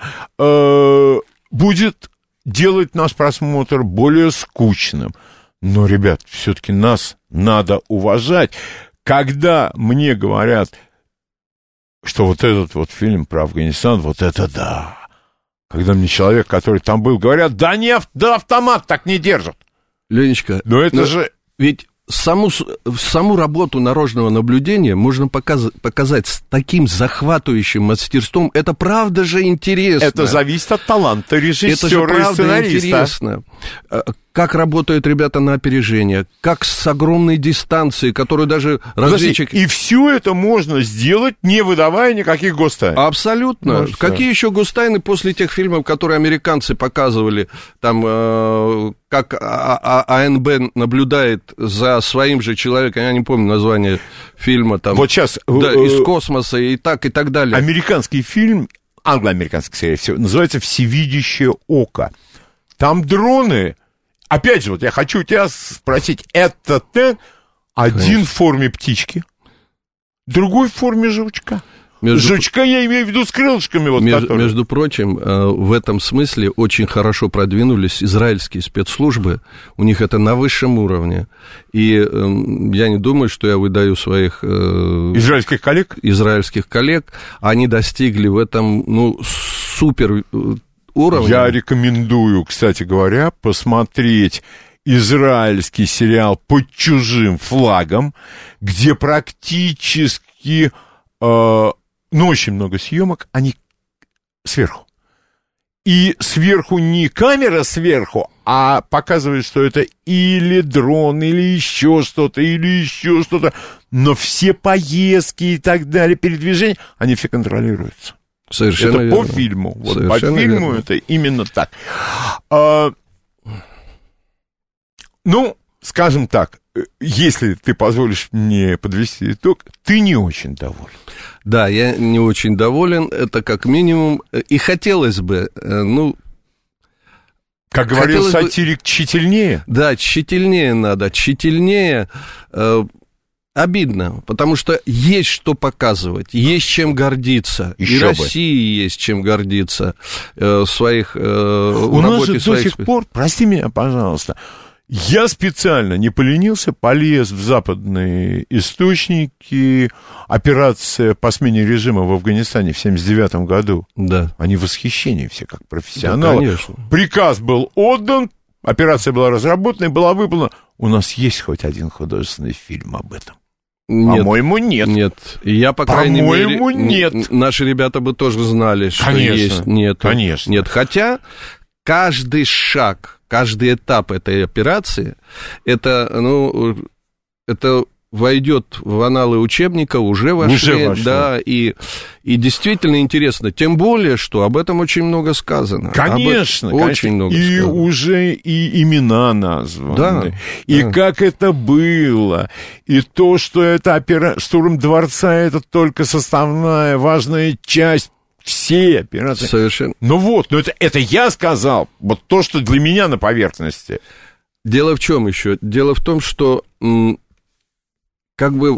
будет делать наш просмотр более скучным. Но, ребят, все-таки нас надо уважать. Когда мне говорят... что вот этот вот фильм про Афганистан, вот это да. Когда мне человек, который там был, говорят, да автомат так не держат. Ленечка, но это же... Ведь саму работу наружного наблюдения можно показать с таким захватывающим мастерством. Это правда же интересно. Это зависит от таланта режиссера. Это же правда интересно. Как работают ребята на опережение, как с огромной дистанции, которую даже разведчик... И все это можно сделать, не выдавая никаких гостайн. Абсолютно. Какие еще гостайны после тех фильмов, которые американцы показывали, там, как АНБ наблюдает за своим же человеком, я не помню название фильма, там, вот сейчас, да, из космоса и так далее. Американский фильм, англо-американский, скорее всего, называется «Всевидящее око». Там дроны... Опять же, вот я хочу тебя спросить, это один в форме птички, другой в форме жучка. Жучка я имею в виду с крылышками. Вот между прочим, в этом смысле очень хорошо продвинулись израильские спецслужбы, у них это на высшем уровне. И я не думаю, что я выдаю своих... израильских коллег. Они достигли в этом, супер... уровня. Я рекомендую, кстати говоря, посмотреть израильский сериал «Под чужим флагом», где практически, очень много съемок, они сверху. И сверху не камера сверху, а показывает, что это или дрон, или еще что-то, но все поездки и так далее, передвижения, они все контролируются. Совершенно это верно. По фильму. Вот совершенно по фильму верно. Это именно так. Скажем так, если ты позволишь мне подвести итог, ты не очень доволен. Да, я не очень доволен, это как минимум, и хотелось бы, как говорил сатирик, тщательнее? Да, тщательнее надо, обидно, потому что есть что показывать, есть чем гордиться. Еще и России есть чем гордиться в своих У нас же до сих пор, прости меня, пожалуйста, я специально не поленился, полез в западные источники. Операция по смене режима в Афганистане в 1979 году. Да. Они в восхищении все, как профессионалы. Да, конечно. Приказ был отдан, операция была разработана и была выполнена. У нас есть хоть один художественный фильм об этом? Нет, по-моему, нет. Нет. Я, по крайней мере... По-моему, нет. Наши ребята бы тоже знали, что конечно, есть. Нет. Конечно. Нет, хотя каждый шаг, каждый этап этой операции, это войдет в аналы учебника, уже вошли. Да, и действительно интересно, тем более, что об этом очень много сказано. Конечно, очень много и сказано. уже и имена названы, да, и как это было, и то, что это штурм дворца, это только составная, важная часть всей операции. Совершенно. Но это я сказал, вот то, что для меня на поверхности. Дело в чем еще? Дело в том, что как бы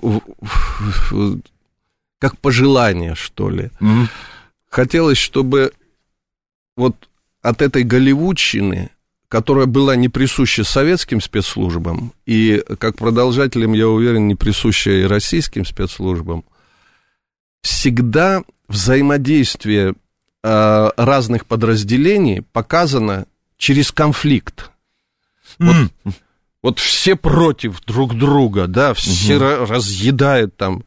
как пожелание, что ли. Mm-hmm. Хотелось, чтобы вот от этой голливудщины, которая была не присуща советским спецслужбам, и как продолжателям, я уверен, не присуща и российским спецслужбам, всегда взаимодействие разных подразделений показано через конфликт. Вот все против друг друга, да, все разъедают там.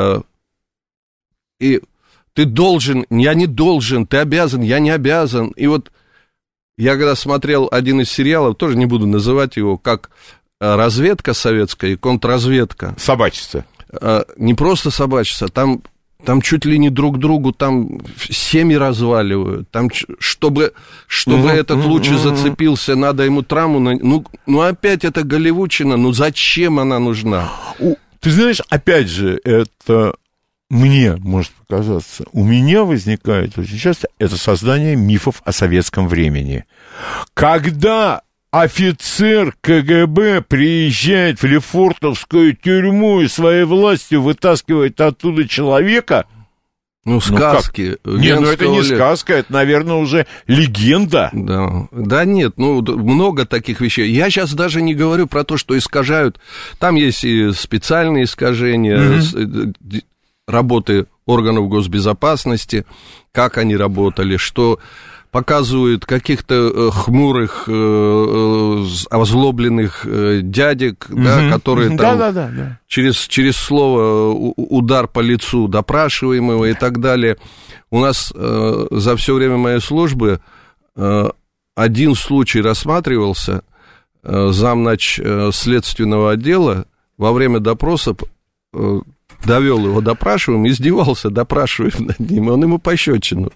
И ты должен, я не должен, ты обязан, я не обязан. И вот я когда смотрел один из сериалов, тоже не буду называть его, как разведка советская и контрразведка. Собачество. Не просто собачество, там чуть ли не друг другу там семьи разваливают, там, чтобы этот луч зацепился, надо ему травму, опять это голливудщина, зачем она нужна? Ты знаешь, опять же, это мне может показаться, у меня возникает очень часто это создание мифов о советском времени. Когда офицер КГБ приезжает в Лефортовскую тюрьму и своей властью вытаскивает оттуда человека. Сказки. Это не сказка, это, наверное, уже легенда. Да нет, много таких вещей. Я сейчас даже не говорю про то, что искажают. Там есть и специальные искажения работы органов госбезопасности, как они работали, что показывают каких-то хмурых, озлобленных дядек, да, которые там через слово удар по лицу допрашиваемого и так далее. У нас за все время моей службы один случай рассматривался, замнач следственного отдела во время допроса довел его допрашиваемым, издевался допрашиваемым над ним, он ему пощечину.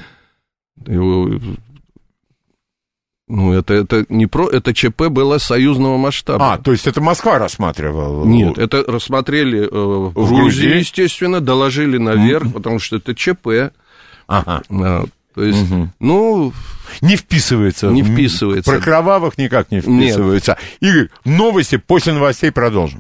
Это ЧП было союзного масштаба. То есть это Москва рассматривала? Нет, это рассмотрели в Грузии, естественно, доложили наверх, потому что это ЧП. То есть, не вписывается. Не вписывается. Про кровавых никак не вписывается. Нет. Игорь, новости, после новостей продолжим.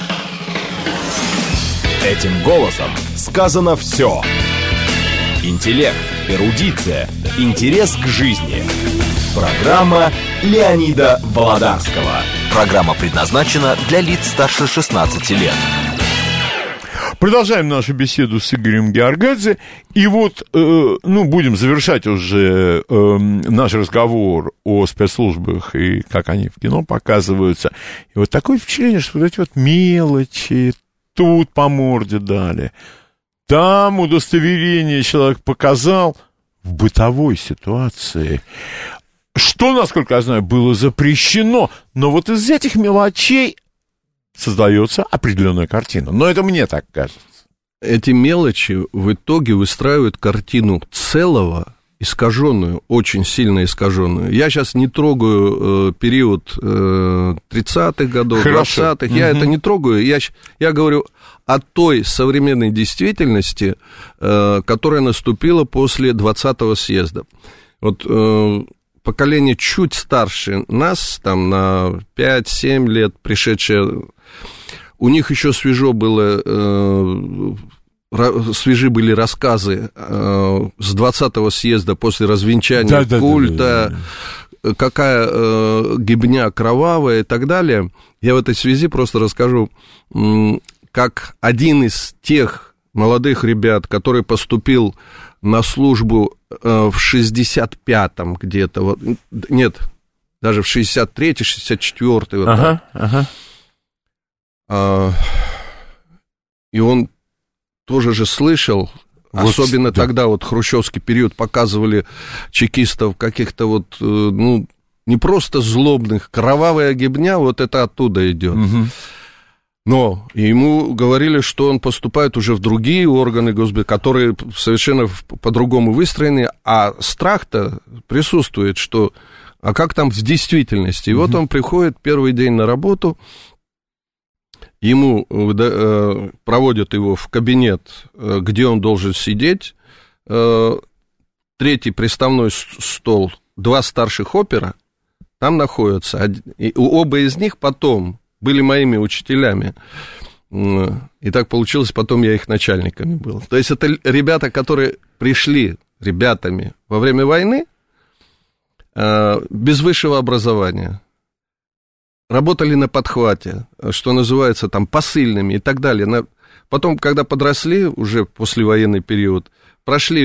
Этим голосом сказано все. Интеллект, эрудиция, интерес к жизни. Программа Леонида Володарского. Программа предназначена для лиц старше 16 лет. Продолжаем нашу беседу с Игорем Георгадзе. И вот, будем завершать уже наш разговор о спецслужбах и как они в кино показываются. И вот такое впечатление, что вот эти вот мелочи, тут по морде дали, там удостоверение человек показал в бытовой ситуации. Что, насколько я знаю, было запрещено. Но вот из этих мелочей создается определенная картина. Но это мне так кажется. Эти мелочи в итоге выстраивают картину целого, искаженную, очень сильно искаженную. Я сейчас не трогаю период 30-х годов, 20-х. Я это не трогаю. Я говорю о той современной действительности, которая наступила после 20-го съезда. Вот поколение чуть старше нас, там на 5-7 лет пришедшее, у них еще свежи были рассказы с 20-го съезда после развенчания культа, какая гибня кровавая и так далее. Я в этой связи просто расскажу, как один из тех молодых ребят, который поступил на службу в 65-м где-то, вот, нет, даже в 63-й, 64-й. Вот и он тоже же слышал, вот, особенно тогда вот хрущевский период показывали чекистов каких-то вот, не просто злобных, кровавая гибня, вот это оттуда идет. Но ему говорили, что он поступает уже в другие органы госбезопасности, которые совершенно по-другому выстроены, а страх-то присутствует, что, а как там в действительности? И вот он приходит первый день на работу, ему проводят его в кабинет, где он должен сидеть, третий приставной стол, 2 старших опера там находятся, и оба из них потом были моими учителями. И так получилось, потом я их начальниками был. То есть это ребята, которые пришли ребятами во время войны без высшего образования, работали на подхвате, что называется, там, посыльными и так далее. Потом, когда подросли, уже послевоенный период, прошли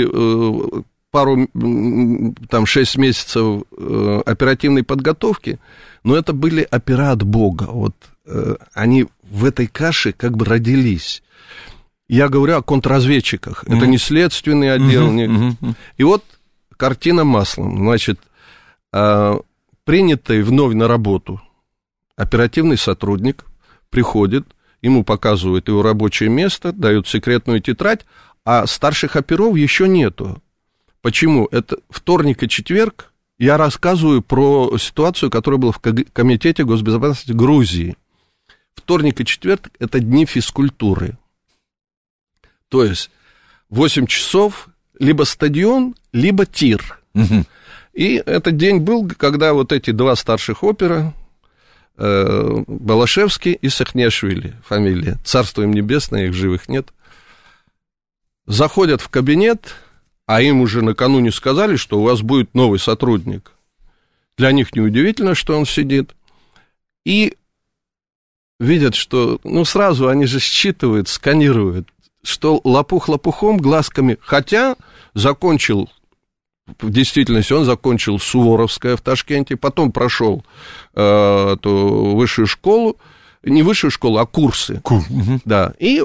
там, 6 месяцев оперативной подготовки, но это были опера от Бога. Вот они в этой каше как бы родились. Я говорю о контрразведчиках. Это не следственный отдел. И вот картина маслом. Значит, принятый вновь на работу оперативный сотрудник приходит, ему показывают его рабочее место, дают секретную тетрадь, а старших оперов еще нету. Почему? Это вторник и четверг. Я рассказываю про ситуацию, которая была в Комитете госбезопасности Грузии. Вторник и четверг – это дни физкультуры. То есть 8 часов либо стадион, либо тир. И этот день был, когда вот эти 2 старших опера, Балашевский и Сахниашвили, фамилия, царство им небесное, их живых нет, заходят в кабинет, а им уже накануне сказали, что у вас будет новый сотрудник. Для них неудивительно, что он сидит. И видят, что, сразу они же считывают, сканируют, что лопух лопухом, глазками, хотя закончил, в действительности он закончил Суворовское в Ташкенте, потом прошел эту высшую школу, не высшую школу, а курсы. Да, и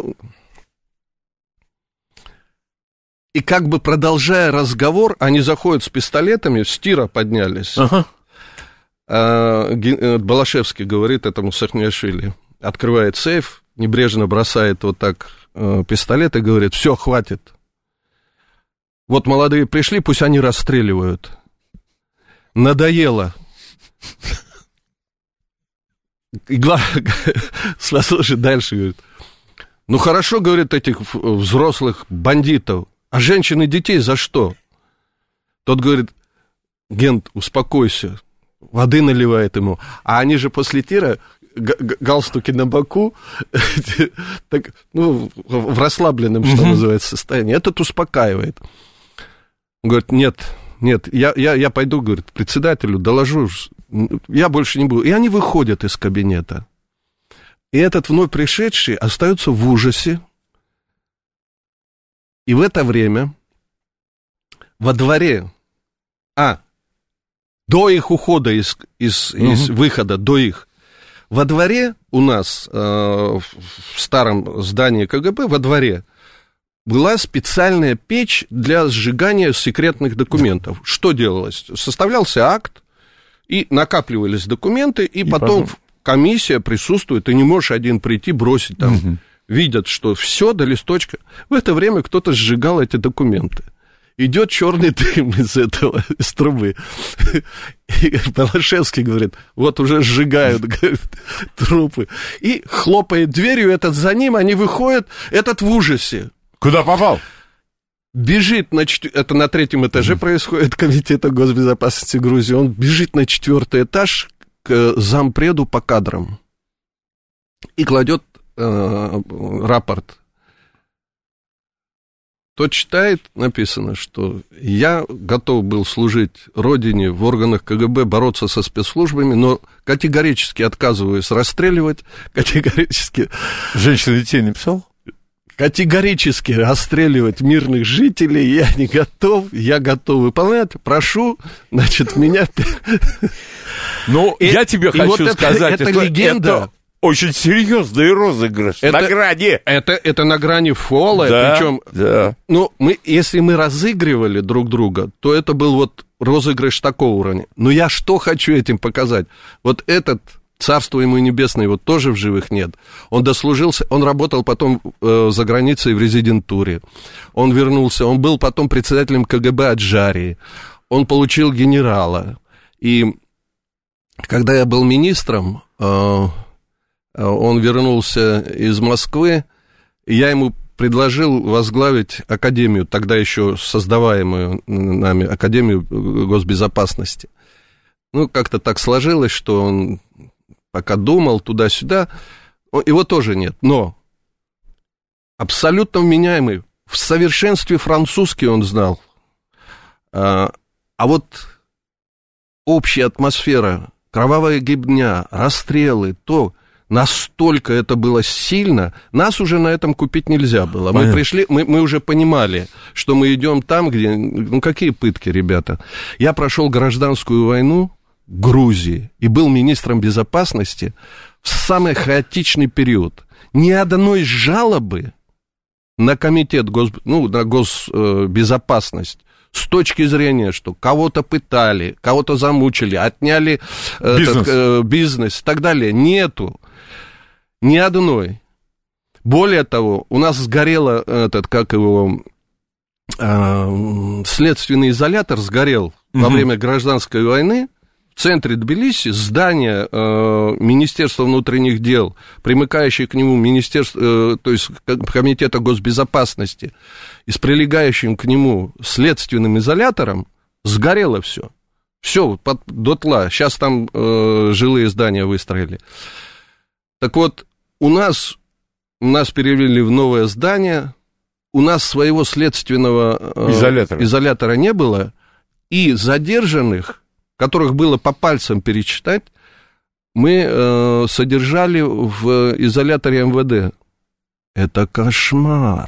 как бы продолжая разговор, они заходят с пистолетами, с тира поднялись. Балашевский говорит этому Сахниашвили, открывает сейф, небрежно бросает вот так пистолет и говорит: все, хватит. Вот молодые пришли, пусть они расстреливают. Надоело. Слушай, дальше говорит: ну хорошо, говорит, этих взрослых бандитов, а женщин и детей за что? Тот говорит: Гент, успокойся. Воды наливает ему. А они же после тира галстуки на боку, так, в расслабленном, что называется, состоянии. Этот успокаивает. Он говорит: нет, я пойду, говорит, председателю, доложу, я больше не буду. И они выходят из кабинета. И этот вновь пришедший остается в ужасе, И в это время во дворе, до их ухода из выхода, до их, во дворе у нас, в старом здании КГБ, во дворе была специальная печь для сжигания секретных документов. Что делалось? Составлялся акт, и накапливались документы, и потом комиссия присутствует, ты не можешь один прийти, бросить там. Видят, что все до листочка. В это время кто-то сжигал эти документы. Идет черный дым из трубы. И Балашевский говорит, вот уже сжигают, говорит, трупы. И хлопает дверью, этот за ним, они выходят, этот в ужасе. Куда попал? Бежит, это на 3-м этаже происходит, Комитета госбезопасности Грузии, он бежит на 4-й этаж к зампреду по кадрам и кладет рапорт. Тот читает, написано, что я готов был служить Родине в органах КГБ, бороться со спецслужбами, но категорически отказываюсь расстреливать, категорически... Женщина детей написал? Категорически расстреливать мирных жителей я не готов, я готов выполнять, прошу, значит, меня... Ну, я тебе хочу сказать, это легенда... Очень серьезный розыгрыш. На грани. Это на грани фола. Да, причем, да. Ну, если мы разыгрывали друг друга, то это был вот розыгрыш такого уровня. Но я что хочу этим показать? Вот этот, царство ему небесное, вот тоже в живых нет. Он дослужился, он работал потом за границей в резидентуре. Он вернулся, он был потом председателем КГБ Аджарии. Он получил генерала. И когда я был министром... Он вернулся из Москвы, и я ему предложил возглавить академию, тогда еще создаваемую нами, Академию госбезопасности. Ну, как-то так сложилось, что он пока думал туда-сюда, его тоже нет, но абсолютно вменяемый, в совершенстве французский он знал, а вот общая атмосфера, кровавая гибня, расстрелы, то... Настолько это было сильно, нас уже на этом купить нельзя было. Мы пришли, мы уже понимали, что мы идем там, где... Ну, какие пытки, ребята. Я прошел гражданскую войну в Грузии и был министром безопасности в самый хаотичный период. Ни одной жалобы на комитет на госбезопасность с точки зрения, что кого-то пытали, кого-то замучили, отняли бизнес и так далее, нету. Ни одной. Более того, у нас сгорело следственный изолятор сгорел во время гражданской войны в центре Тбилиси, здание Министерства внутренних дел, примыкающее к нему министерство, то есть Комитета госбезопасности, и с прилегающим к нему следственным изолятором, сгорело все. Все, дотла. Сейчас там жилые здания выстроили. Так вот, у нас перевели в новое здание, у нас своего следственного изолятора не было, и задержанных, которых было по пальцам пересчитать, мы содержали в изоляторе МВД. Это кошмар.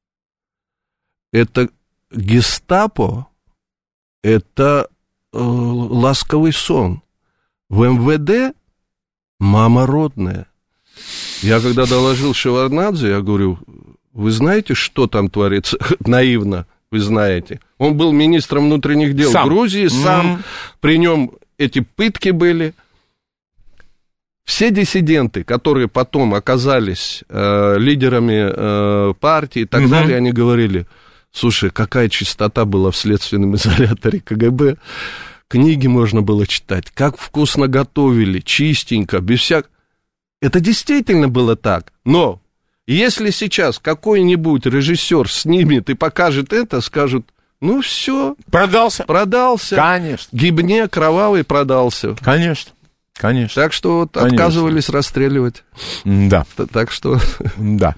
Это гестапо, это ласковый сон. В МВД мама родная. Я когда доложил Шеварднадзе, я говорю, вы знаете, что там творится? Наивно, вы знаете. Он был министром внутренних дел Грузии, сам, при нем эти пытки были. Все диссиденты, которые потом оказались лидерами партии и так далее, они говорили, слушай, какая чистота была в следственном изоляторе КГБ, книги можно было читать, как вкусно готовили, чистенько, без всякого. Это действительно было так, но если сейчас какой-нибудь режиссер снимет и покажет это, скажут, ну все. Продался. Конечно. Гибне кровавый продался. Конечно. Так что вот отказывались расстреливать. Да. Так что... Да.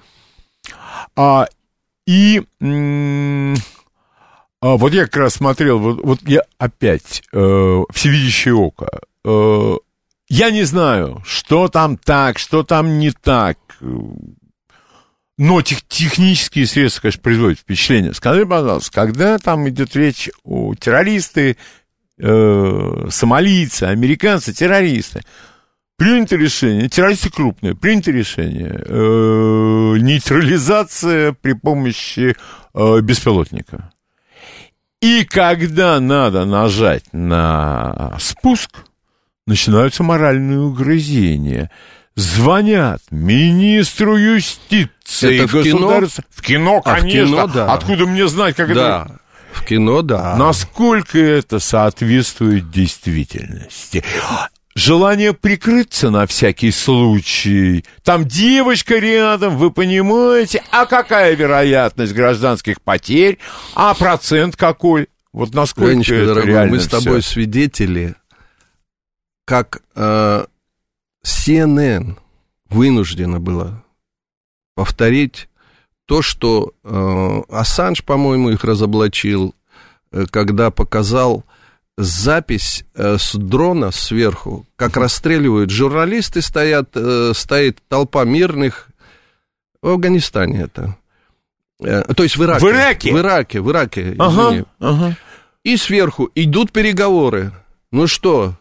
Вот я как раз смотрел, вот я опять, всевидящее око. Я не знаю, что там так, что там не так. Но технические средства, конечно, производят впечатление. Скажи, пожалуйста, когда там идет речь о террористы, сомалийцы, американцы, террористы, принято решение, террористы крупные, принято решение, нейтрализация при помощи беспилотника. И когда надо нажать на спуск, начинаются моральные угрызения. Звонят министру юстиции. Это в кино? В кино, конечно. В кино, да. Откуда мне знать, как да. это... В кино, да. Насколько это соответствует действительности? Желание прикрыться на всякий случай. Там девочка рядом, вы понимаете? А какая вероятность гражданских потерь? А процент какой? Вот насколько Ленечка, это дорогой, реально мы с тобой всё? свидетели, как CNN вынуждена была повторить то, что Ассанж, по-моему, их разоблачил, когда показал запись с дрона сверху, как расстреливают. Журналисты стоят, стоит толпа мирных. В Афганистане это. То есть в Ираке. В Ираке, извини. Ага. И сверху идут переговоры. Ну что,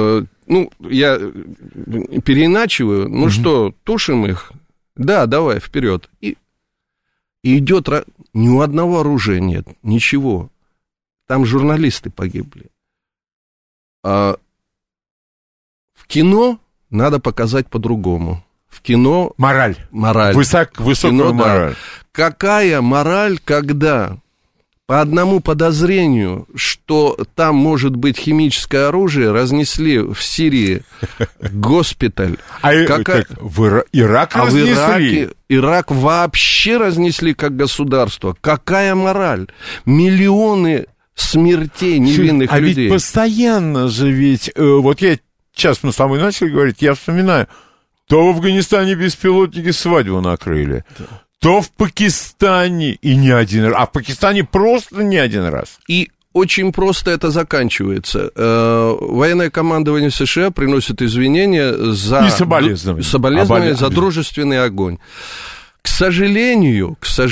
я переиначиваю. Ну что, тушим их? Да, давай, вперед. И идет, ни у одного оружия нет, ничего. Там журналисты погибли. А в кино надо показать по-другому. В кино... Мораль. Высокая кино, мораль. Да. Какая мораль, когда по одному подозрению, что там может быть химическое оружие, разнесли в Сирии госпиталь. Ирак а разнесли? В Ираке Ирак вообще разнесли как государство. Какая мораль? Миллионы смертей невинных людей. А ведь постоянно же ведь... Вот сейчас мы с тобой начали говорить, я вспоминаю, то в Афганистане беспилотники свадьбу накрыли, то в Пакистане и не один раз, а в Пакистане просто не один раз. И очень просто это заканчивается. Военное командование США приносит извинения за... И соболезнования за дружественный огонь. К сожалению,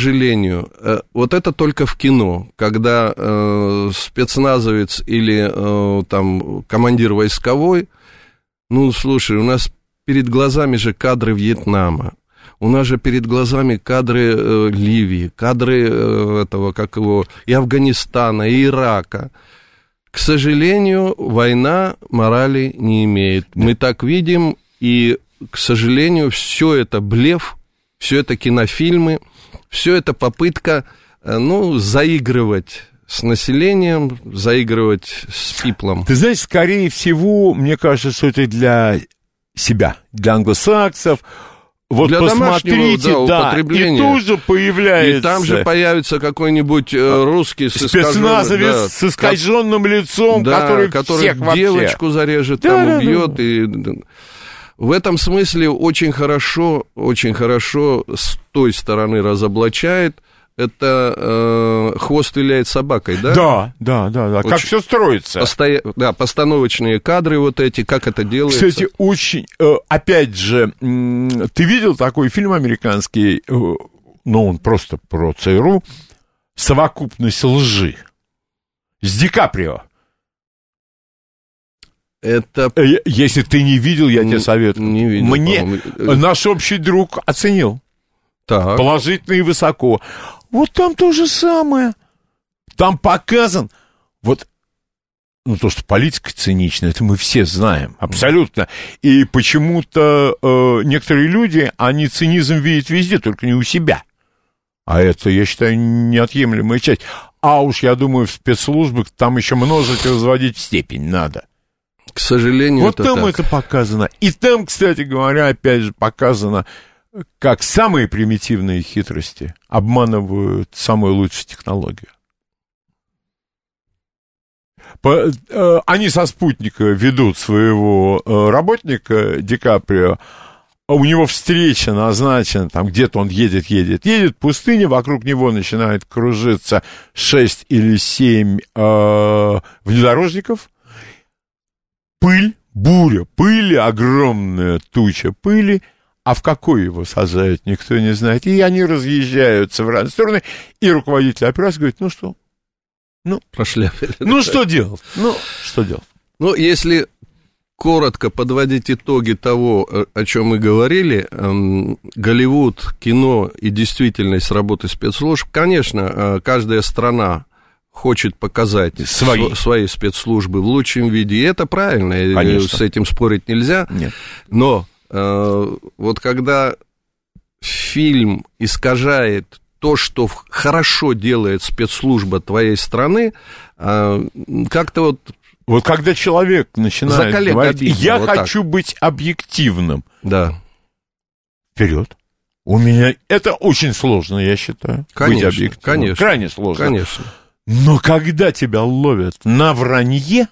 вот это только в кино, когда спецназовец или там командир войсковой, ну, слушай, у нас перед глазами же кадры Вьетнама, у нас же перед глазами кадры Ливии, кадры и Афганистана, и Ирака. К сожалению, война морали не имеет. Мы так видим, и, к сожалению, все это блеф, все это кинофильмы, все это попытка, заигрывать с населением, заигрывать с пиплом. Ты знаешь, скорее всего, мне кажется, что это для себя, для англосаксов. Вот для посмотрите, употребления. И тут же появляется... И там же появится какой-нибудь русский спецназовец с искаженным лицом, который всех вообще... девочку зарежет, убьет. И... В этом смысле очень хорошо с той стороны разоблачает. Это хвост виляет собакой, да? Да. Очень... Как все строится. Постановочные кадры вот эти, как это делается. Кстати, очень... Опять же, ты видел такой фильм американский, он просто про ЦРУ, «Совокупность лжи» с Ди Каприо. Это... Если ты не видел, я тебе советую. Не видел, мне наш общий друг оценил. Так. Положительно и высоко. Вот там то же самое. Там показан... то, что политика цинична, это мы все знаем, абсолютно. И почему-то некоторые люди, они цинизм видят везде, только не у себя. А это, я считаю, неотъемлемая часть. А уж, я думаю, в спецслужбах там еще множить и возводить в степень надо. К сожалению, вот это там так. Это показано. И там, кстати говоря, опять же показано, как самые примитивные хитрости обманывают самую лучшую технологию. Они со спутника ведут своего работника Ди Каприо, а у него встреча назначена, там где-то он едет в пустыне, вокруг него начинает кружиться 6 или 7 внедорожников, пыль, буря пыли, огромная туча пыли, а в какой его сажают, никто не знает. И они разъезжаются в разные стороны, и руководитель операции говорит, ну что? Ну, прошляпили. Ну, что делать? Ну, что делать? Ну, если коротко подводить итоги того, о чем мы говорили, Голливуд, кино и действительность работы спецслужб, конечно, каждая страна хочет показать свои спецслужбы в лучшем виде, и это правильно, конечно. С этим спорить нельзя. Нет. Но вот когда фильм искажает то, что хорошо делает спецслужба твоей страны, как-то вот... Вот когда человек начинает говорить, обидно, я вот хочу так быть объективным, да. Вперед. У меня это очень сложно, я считаю. Конечно, быть объективным. конечно. Крайне сложно. Конечно. Но когда тебя ловят на вранье,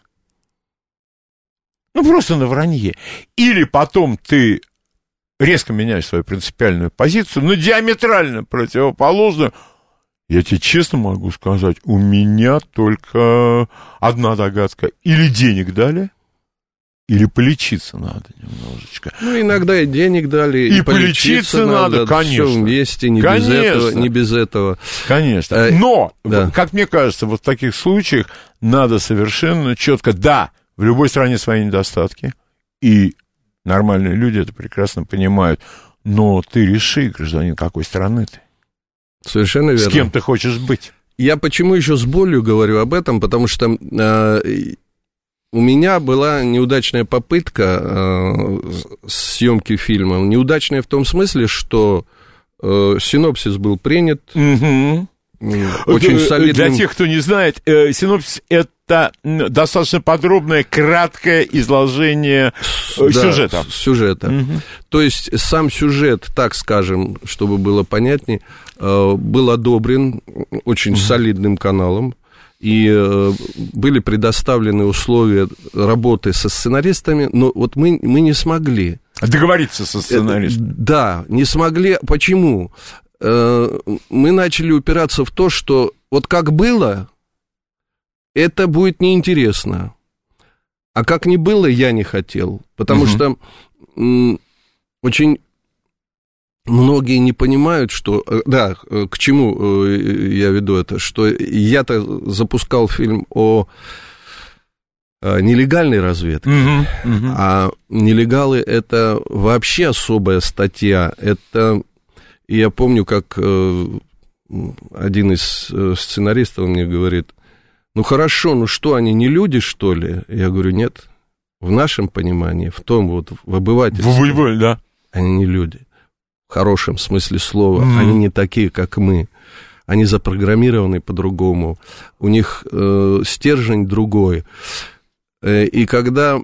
ну просто на вранье, или потом ты резко меняешь свою принципиальную позицию, но диаметрально противоположную, я тебе честно могу сказать, у меня только одна догадка. Или денег дали, или полечиться надо немножечко. Ну, иногда и денег дали, и полечиться надо, конечно. Все вместе, не без этого. Конечно. Но, да. Как мне кажется, вот в таких случаях надо совершенно четко, да, в любой стране свои недостатки, и нормальные люди это прекрасно понимают, но ты реши, гражданин, какой страны ты. Совершенно верно. С кем ты хочешь быть? Я почему еще с болью говорю об этом, потому что у меня была неудачная попытка съемки фильма. Неудачная в том смысле, что синопсис был принят. Угу. Очень солидным. Для тех, кто не знает, синопсис — это достаточно подробное, краткое изложение сюжета. Сюжета. Угу. То есть сам сюжет, так скажем, чтобы было понятнее, был одобрен очень солидным каналом, и были предоставлены условия работы со сценаристами, но вот мы не смогли. Договориться со сценаристом. Да, не смогли. Почему? Мы начали упираться в то, что вот как было, это будет неинтересно. А как не было, я не хотел. Потому что очень многие не понимают, что... Да, к чему я веду это? Что я-то запускал фильм о нелегальной разведке. А нелегалы — это вообще особая статья. Это... И я помню, как один из сценаристов мне говорит, ну хорошо, ну что, они не люди, что ли? Я говорю, нет, в нашем понимании, в том вот, в обывательстве, да. Они не люди. В хорошем смысле слова. Они не такие, как мы. Они запрограммированы по-другому. У них стержень другой. И когда...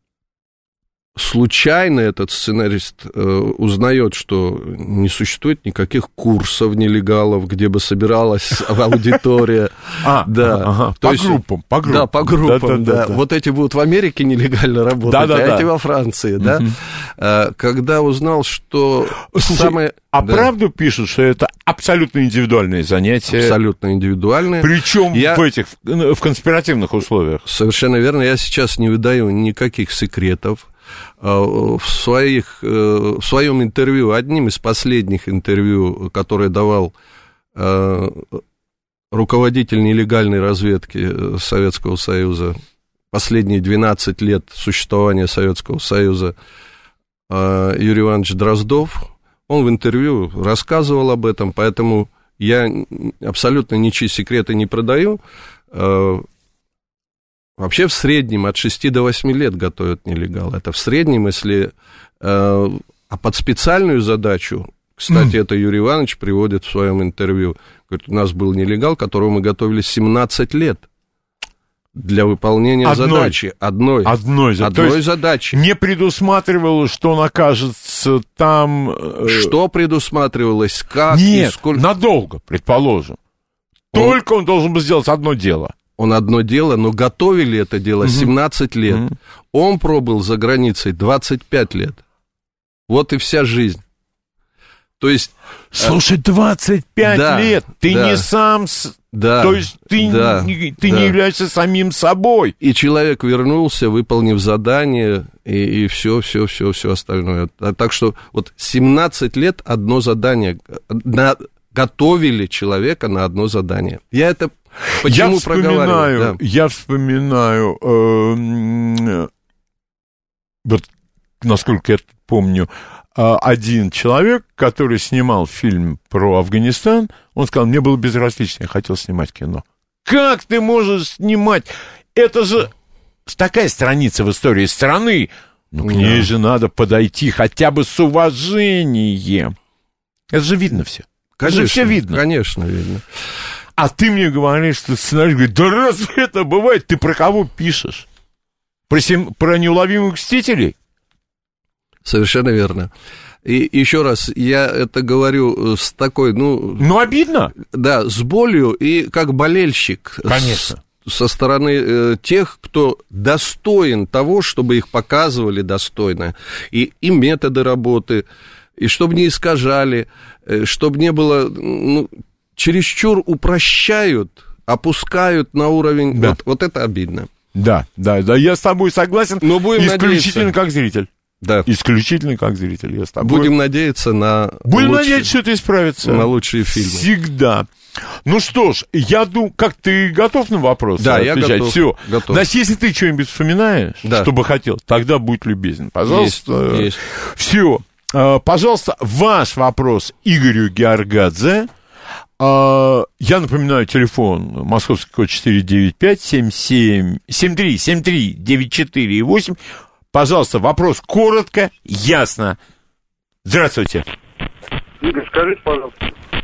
случайно этот сценарист узнает, что не существует никаких курсов нелегалов, где бы собиралась аудитория. По группам. Да, по группам, да. Вот эти будут в Америке нелегально работать, а эти во Франции, да. Когда узнал, что самое... А правду пишут, что это абсолютно индивидуальные занятия? Абсолютно индивидуальные. Причем в конспиративных условиях. Совершенно верно. Я сейчас не выдаю никаких секретов. В своем интервью, одним из последних интервью, которое давал руководитель нелегальной разведки Советского Союза, последние 12 лет существования Советского Союза, Юрий Иванович Дроздов, он в интервью рассказывал об этом, поэтому я абсолютно ничьи секреты не продаю. Вообще в среднем от 6 до 8 лет готовят нелегал. Это в среднем, если... А под специальную задачу, кстати, это Юрий Иванович приводит в своем интервью, говорит, у нас был нелегал, которого мы готовили 17 лет для выполнения задачи. Одной задачи. Не предусматривалось, что он окажется там... Что предусматривалось, как Нет, и сколько... надолго, предположим. Только он должен был сделать одно дело. Он одно дело, но готовили это дело 17 лет. Он пробыл за границей 25 лет. Вот и вся жизнь. То есть... Слушай, 25 лет, ты не сам... То есть ты не являешься самим собой. И человек вернулся, выполнив задание, и все остальное. Так что вот 17 лет одно задание. Готовили человека на одно задание. Я это почему проговариваю? Я вспоминаю, вот насколько я помню, один человек, который снимал фильм про Афганистан, он сказал, мне было безразлично, я хотел снимать кино. Как ты можешь снимать? Это же такая страница в истории страны. Ну, к ней же надо подойти хотя бы с уважением. Это же видно все. Конечно, это же все видно. Конечно, видно. А ты мне говоришь, что сценарий говорит, да разве это бывает? Ты про кого пишешь? Про неуловимых мстителей? Совершенно верно. И еще раз, я это говорю с такой, Ну, обидно. Да, с болью и как болельщик. Конечно. Со стороны тех, кто достоин того, чтобы их показывали достойно. И методы работы, и чтобы не искажали, чтобы не было... чересчур упрощают, опускают на уровень... Да. Вот это обидно. Да, я с тобой согласен. Но будем исключительно надеяться. Как зритель. Да. Исключительно как зритель. Я с тобой... Будем надеяться на... Будем надеяться, что это исправится. На лучшие фильмы. Всегда. Ну что ж, я думаю, как ты готов на вопрос? Да, я готов. Все. Готов. Значит, если ты что-нибудь вспоминаешь, что бы хотел, тогда будь любезен. Пожалуйста. Есть. Все. Пожалуйста, ваш вопрос Игорю Георгадзе. Я напоминаю, телефон московский код 495-73-94-8. Пожалуйста, вопрос коротко, ясно. Здравствуйте. Игорь, скажите, пожалуйста.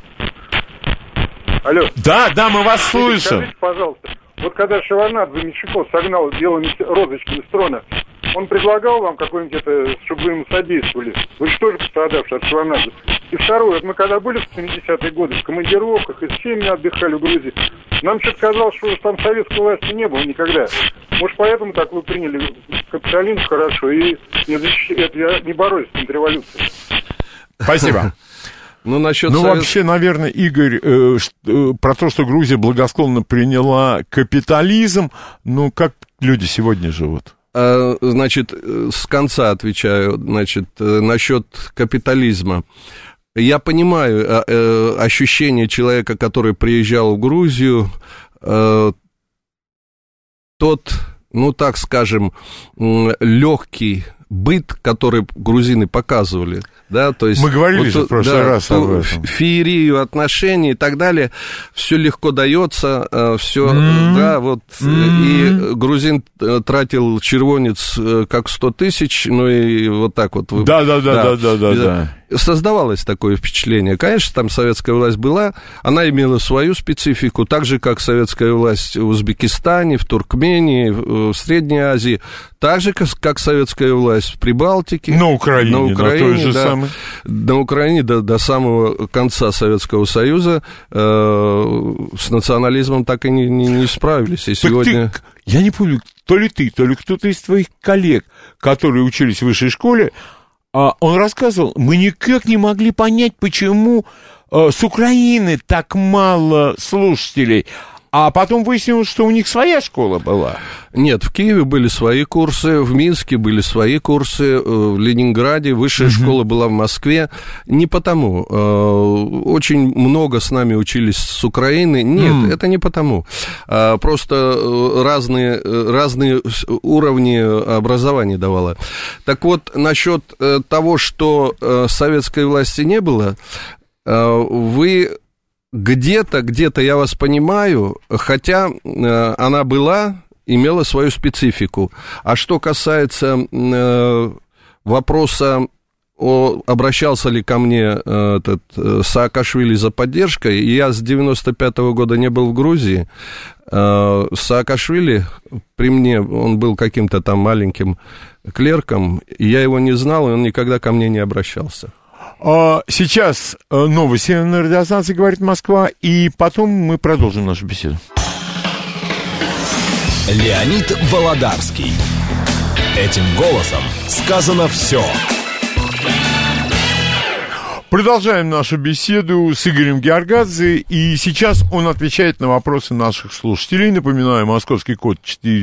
Алло. Да, мы вас слышим. Скажите, пожалуйста, вот когда Шеварнадзе Меньшиков согнал белыми розочками с трона, он предлагал вам какой-нибудь чтобы вы ему содействовали? Вы же тоже пострадавший от Шеварнадзе. И второе, вот мы когда были в 70-е годы в командировках и с семьями отдыхали в Грузии, нам что-то казалось, что там советской власти не было никогда. Может, поэтому так вы приняли капитализм хорошо и не боролись с контрреволюцией? Спасибо. Насчет вообще, наверное, Игорь, про то, что Грузия благосклонно приняла капитализм, как люди сегодня живут? Значит, с конца отвечаю, насчет капитализма. Я понимаю ощущение человека, который приезжал в Грузию, тот, так скажем, легкий быт, который грузины показывали, да, то есть... Мы говорили же в прошлый раз об этом. Феерию отношений и так далее, все легко дается, все, и грузин тратил червонец как 100 тысяч, и вот так вот. Да. Создавалось такое впечатление. Конечно, там советская власть была, она имела свою специфику, так же, как советская власть в Узбекистане, в Туркмении, в Средней Азии, так же, как советская власть в Прибалтике. На Украине, на Украине до самого конца Советского Союза с национализмом так и не справились. И сегодня... Я не помню, то ли ты, то ли кто-то из твоих коллег, которые учились в высшей школе, он рассказывал, мы никак не могли понять, почему с Украины так мало слушателей. А потом выяснилось, что у них своя школа была. Нет, в Киеве были свои курсы, в Минске были свои курсы, в Ленинграде, высшая школа была в Москве. Не потому. Очень много с нами учились с Украины. Нет, это не потому. Просто разные уровни образования давало. Так вот, насчет того, что советской власти не было, вы... Где-то я вас понимаю, хотя она была, имела свою специфику. А что касается вопроса, обращался ли ко мне Саакашвили за поддержкой, я с 95-го года не был в Грузии. Саакашвили при мне, он был каким-то там маленьким клерком, я его не знал, и он никогда ко мне не обращался. Сейчас новости на радиостанции «Говорит Москва», и потом мы продолжим нашу беседу. Леонид Володарский. Этим голосом сказано все. Продолжаем нашу беседу с Игорем Георгадзе, и сейчас он отвечает на вопросы наших слушателей. Напоминаю, московский код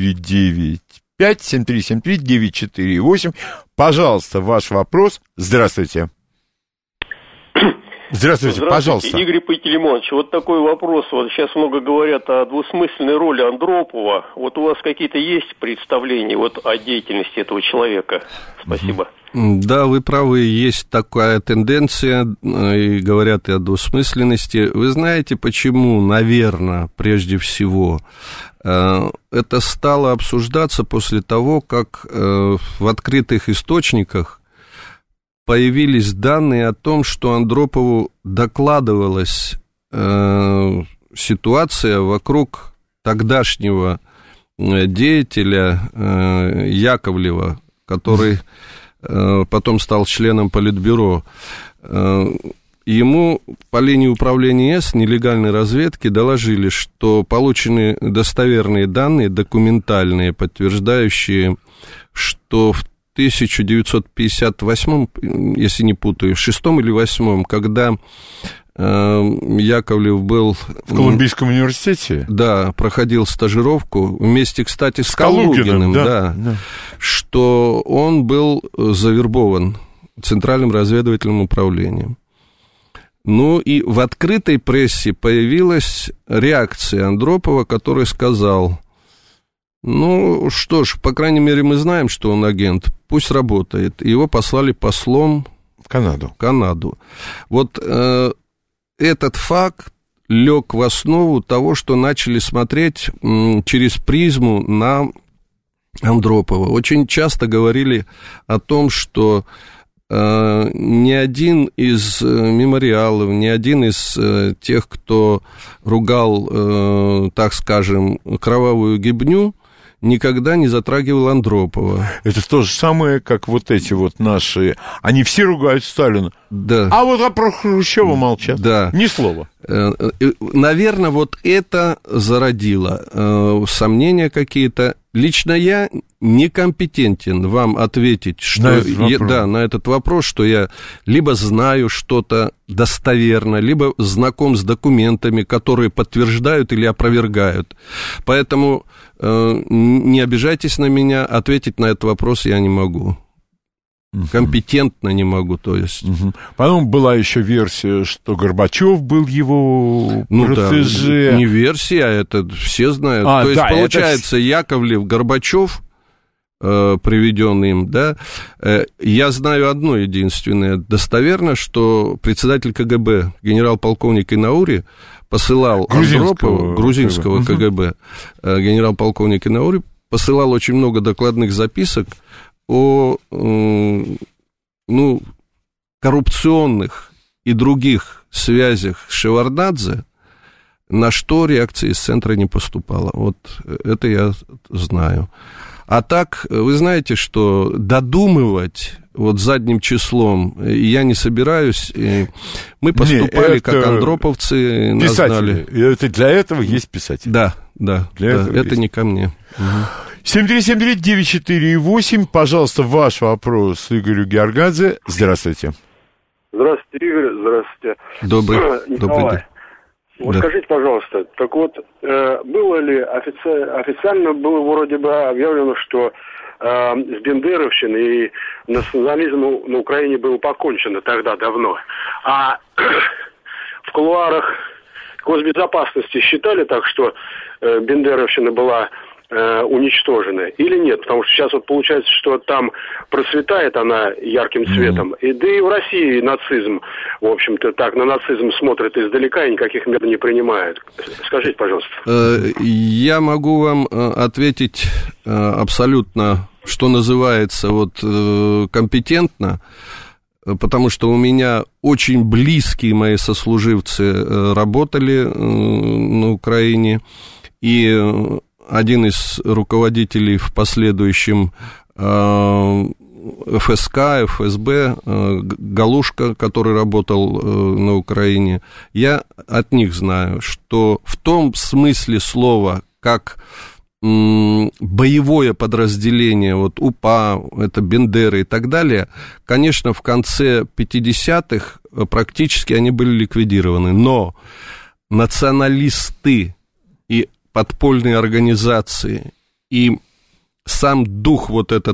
495-7373-948. Пожалуйста, ваш вопрос. Здравствуйте. Здравствуйте, пожалуйста. Игорь Пантелеймонович, вот такой вопрос. Вот сейчас много говорят о двусмысленной роли Андропова. Вот у вас какие-то есть представления вот о деятельности этого человека? Спасибо. Да, вы правы, есть такая тенденция, и говорят и о двусмысленности. Вы знаете, почему, наверное, прежде всего, это стало обсуждаться после того, как в открытых источниках появились данные о том, что Андропову докладывалась ситуация вокруг тогдашнего деятеля Яковлева, который потом стал членом Политбюро. Ему по линии управления С нелегальной разведки доложили, что получены достоверные данные, документальные, подтверждающие, что в 1958, если не путаю, в 6 или 8, когда Яковлев был... В Колумбийском университете? Да, проходил стажировку вместе, кстати, с Калугиным, да, что он был завербован Центральным разведывательным управлением. Ну и в открытой прессе появилась реакция Андропова, который сказал: ну что ж, по крайней мере, мы знаем, что он агент, пусть работает. Его послали послом в Канаду. Вот этот факт лег в основу того, что начали смотреть через призму на Андропова. Очень часто говорили о том, что ни один из мемориалов, ни один из тех, кто ругал, так скажем, кровавую гибню, никогда не затрагивал Андропова. Это то же самое, как вот эти вот наши... Они все ругают Сталина. Да. А вот про Хрущева молчат. Да. Ни слова. Наверное, вот это зародило сомнения какие-то. Лично я некомпетентен вам ответить, что на этот вопрос, что я либо знаю что-то достоверно, либо знаком с документами, которые подтверждают или опровергают. Поэтому не обижайтесь на меня, ответить на этот вопрос я не могу. Компетентно не могу, то есть. Потом была еще версия, что Горбачев был его протеже. Да, не версия, а это все знают. То есть, получается, Яковлев, Горбачев, приведенный им, да. Я знаю одно единственное достоверно, что председатель КГБ, генерал-полковник Инаури, посылал Андропова, грузинского КГБ, генерал-полковник Инаури, посылал очень много докладных записок о коррупционных и других связях с Шеварднадзе, на что реакции из центра не поступало. Вот это я знаю. А так, вы знаете, что додумывать вот задним числом я не собираюсь. Мы поступали, как андроповцы, нас знали. Это для этого есть писатель. Да, это не ко мне. 7373948, пожалуйста, ваш вопрос Игорю Георгадзе. Здравствуйте. Здравствуйте, Игорь, здравствуйте. Добрый день. Вот скажите, пожалуйста, так вот, было ли официально было вроде бы объявлено, что с бендеровщиной и национализмом на Украине было покончено тогда давно, а в кулуарах госбезопасности считали так, что бендеровщина была уничтожена или нет? Потому что сейчас вот получается, что там процветает она ярким цветом. И да и в России нацизм, в общем-то, так на нацизм смотрят издалека и никаких мер не принимают. Скажите, пожалуйста. Я могу вам ответить абсолютно, что называется, вот компетентно, потому что у меня очень близкие мои сослуживцы работали на Украине, и один из руководителей в последующем ФСК, ФСБ, Галушка, который работал на Украине, я от них знаю, что в том смысле слова, как боевое подразделение, вот УПА, это Бендеры и так далее, конечно, в конце 50-х практически они были ликвидированы, но националисты и подпольные организации и сам дух вот этот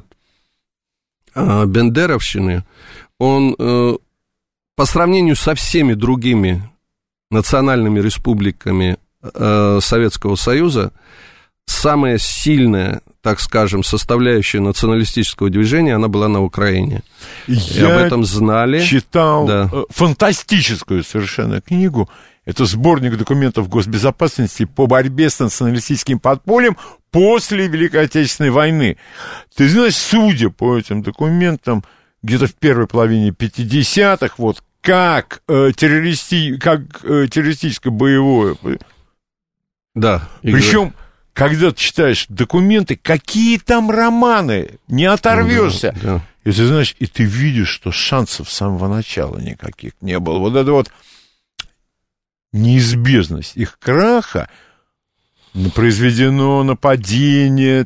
бендеровщины, он по сравнению со всеми другими национальными республиками Советского Союза, самая сильная, так скажем, составляющая националистического движения, она была на Украине. И об этом знали. Читал фантастическую совершенно книгу. Это сборник документов госбезопасности по борьбе с националистическим подпольем после Великой Отечественной войны. Ты знаешь, судя по этим документам, где-то в первой половине 50-х, вот как террористическое боевое. Да. Причем, когда ты читаешь документы, какие там романы, не оторвешься. Да. И ты знаешь, и ты видишь, что шансов с самого начала никаких не было. Вот это вот неизбежность их краха, произведено нападение,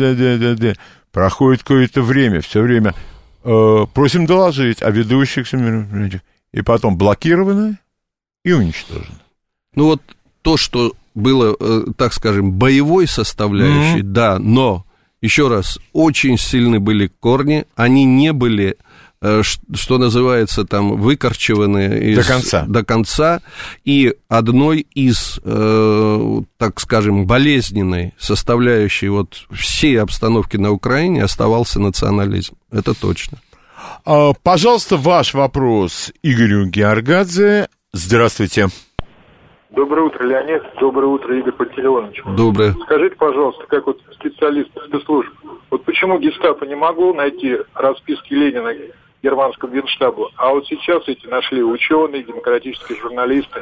проходит какое-то время, все время просим доложить о ведущихся мероприятиях, и потом блокировано и уничтожено. Ну вот то, что было, так скажем, боевой составляющей, да, но, еще раз, очень сильны были корни, они не были, что называется, там, выкорчеваны до конца, и одной из, так скажем, болезненной составляющей вот всей обстановки на Украине оставался национализм, это точно. Пожалуйста, ваш вопрос Игорю Георгадзе. Здравствуйте. Доброе утро, Леонид. Доброе утро, Игорь Пантелеонович. Доброе. Скажите, пожалуйста, как вот специалист спецслужб, вот почему гестапо не могло найти расписки Ленина германского генштаба, а вот сейчас эти нашли ученые, демократические журналисты?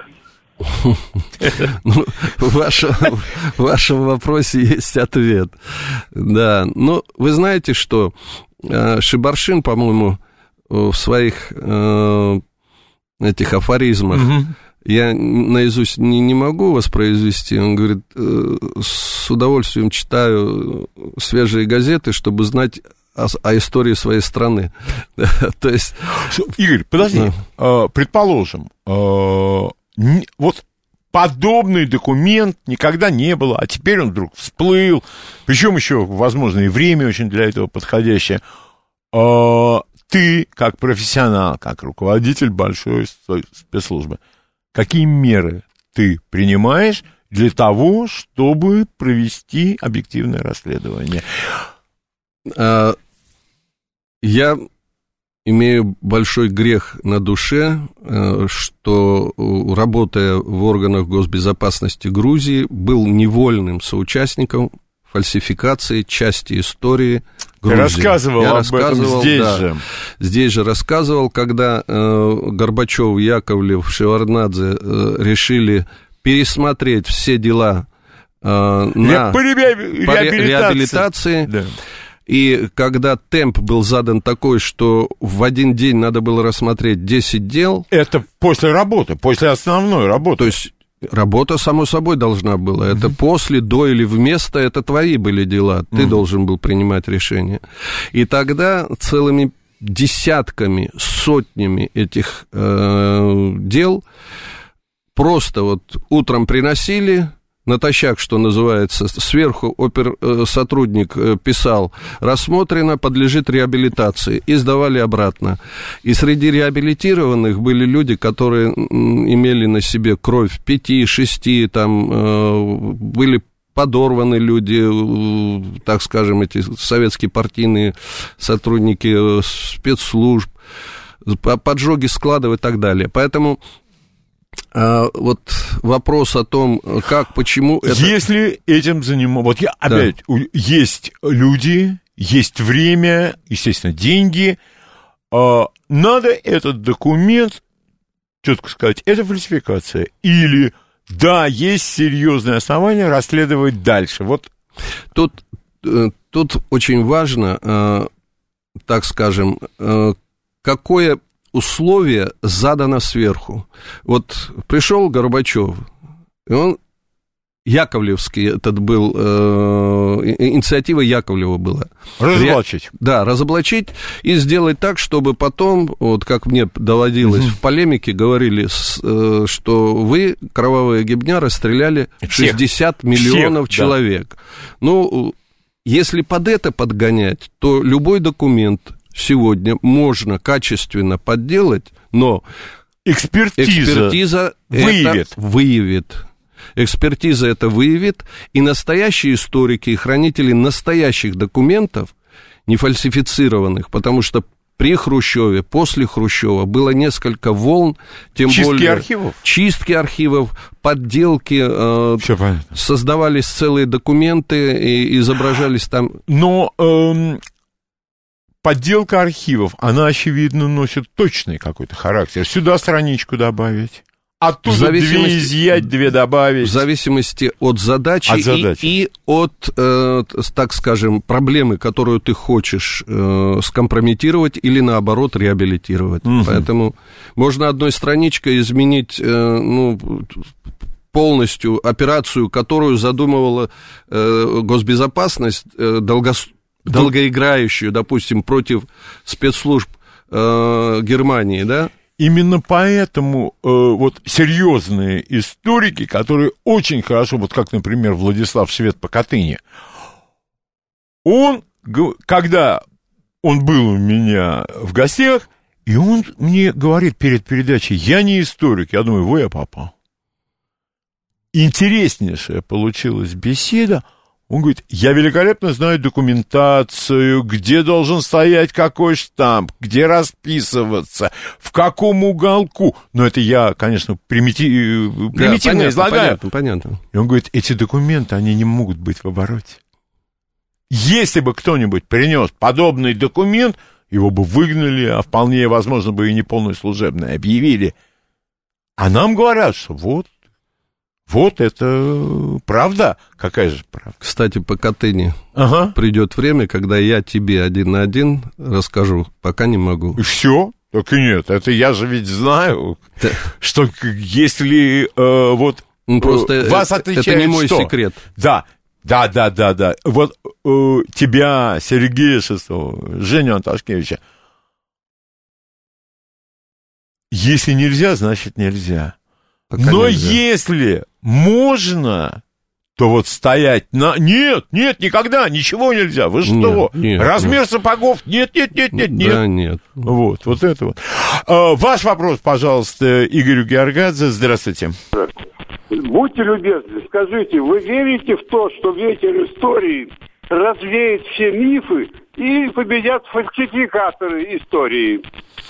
В вашем вопросе есть ответ. Да, ну, вы знаете, что Шибаршин, по-моему, в своих этих афоризмах, я наизусть не могу воспроизвести, он говорит, с удовольствием читаю свежие газеты, чтобы знать о истории своей страны. То есть... Игорь, подожди, предположим, вот подобный документ никогда не было, а теперь он вдруг всплыл, причем еще, возможно, и время очень для этого подходящее. Ты, как профессионал, как руководитель большой спецслужбы, какие меры ты принимаешь для того, чтобы провести объективное расследование? Я имею большой грех на душе, что, работая в органах госбезопасности Грузии, был невольным соучастником фальсификации части истории Грузии. Ты рассказывал об этом здесь же. Здесь же рассказывал, когда Горбачев, Яковлев, Шеварднадзе решили пересмотреть все дела на реабилитации. Да. И когда темп был задан такой, что в один день надо было рассмотреть 10 дел... Это после работы, после основной работы. То есть работа, само собой, должна была. Это после, до или вместо, это твои были дела. Ты должен был принимать решения. И тогда целыми десятками, сотнями этих дел просто вот утром приносили... Натощак, что называется, сверху сотрудник писал, рассмотрено, подлежит реабилитации, и сдавали обратно. И среди реабилитированных были люди, которые имели на себе кровь 5-6, там были подорваны люди, так скажем, эти советские партийные сотрудники спецслужб, поджоги складов и так далее. Поэтому... вот вопрос о том, как, почему это... Если этим заниматься... Вот я опять... Да. Есть люди, есть время, естественно, деньги. Надо этот документ, четко сказать, это фальсификация. Или, да, есть серьезное основание расследовать дальше. Вот. Тут очень важно, так скажем, какое... условие задано сверху. Вот пришел Горбачев, и он Яковлевский этот был, инициатива Яковлева была. Разоблачить. Да, разоблачить и сделать так, чтобы потом, вот как мне доводилось в полемике, говорили, что вы, кровавые гибняры, стреляли 60 миллионов человек. Да. Ну, если под это подгонять, то любой документ сегодня можно качественно подделать, но экспертиза выявит. Экспертиза это выявит, и настоящие историки и хранители настоящих документов, не фальсифицированных, потому что при Хрущеве, после Хрущева было несколько волн, тем более... Чистки архивов, подделки, создавались целые документы, и изображались там... Но подделка архивов, она, очевидно, носит точный какой-то характер. Сюда страничку добавить. Оттуда 2 изъять, 2 добавить. В зависимости от задачи. И от, так скажем, проблемы, которую ты хочешь скомпрометировать или, наоборот, реабилитировать. Поэтому можно одной страничкой изменить полностью операцию, которую задумывала госбезопасность, долгоиграющую, допустим, против спецслужб Германии, да? Именно поэтому вот серьезные историки, которые очень хорошо, вот как, например, Владислав Швед по Катыни, когда он был у меня в гостях, и он мне говорит перед передачей: я не историк. Я думаю, я попал. Интереснейшая получилась беседа. Он говорит: я великолепно знаю документацию, где должен стоять какой штамп, где расписываться, в каком уголку. Но это я, конечно, примитивно излагаю. Понятно. И он говорит: эти документы, они не могут быть в обороте. Если бы кто-нибудь принес подобный документ, его бы выгнали, а вполне возможно бы и неполный служебный объявили. А нам говорят, что вот это правда. Какая же правда? Кстати, по Катыни придет время, когда я тебе 1 на 1 расскажу. Пока не могу. И все? Так и нет. Это я же ведь знаю, что если просто вас отличает, это не мой секрет. Да. Вот тебя, Сергея Шестого, Женю Анташкевича, если нельзя, значит нельзя. Пока но нельзя. Если можно, то вот стоять на... Нет, никогда, ничего нельзя. Вы что? Нет, размер сапогов? Нет. Да, нет. Вот это вот. Ваш вопрос, пожалуйста, Игорю Георгадзе. Здравствуйте. Будьте любезны, скажите, вы верите в то, что ветер истории развеет все мифы и победят фальсификаторы истории?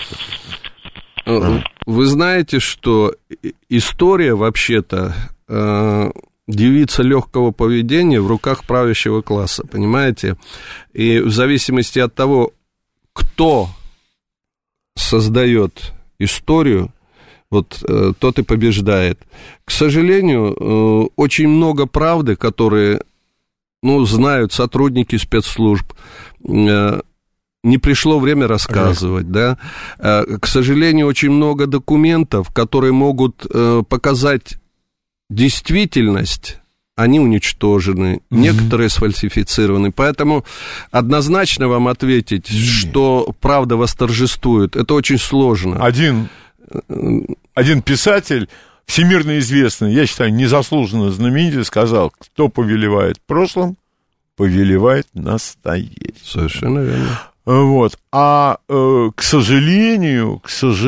Вы знаете, что история, вообще-то, девица легкого поведения в руках правящего класса, понимаете? И в зависимости от того, кто создает историю, вот тот и побеждает. К сожалению, очень много правды, которые, знают сотрудники спецслужб, не пришло время рассказывать, да. К сожалению, очень много документов, которые могут показать действительность, они уничтожены, некоторые сфальсифицированы. Поэтому однозначно вам ответить, что правда восторжествует, это очень сложно. Один писатель, всемирно известный, я считаю, незаслуженно знаменитый, сказал: кто повелевает прошлым, повелевает настоящим. Совершенно верно. Вот. А, к сожалению,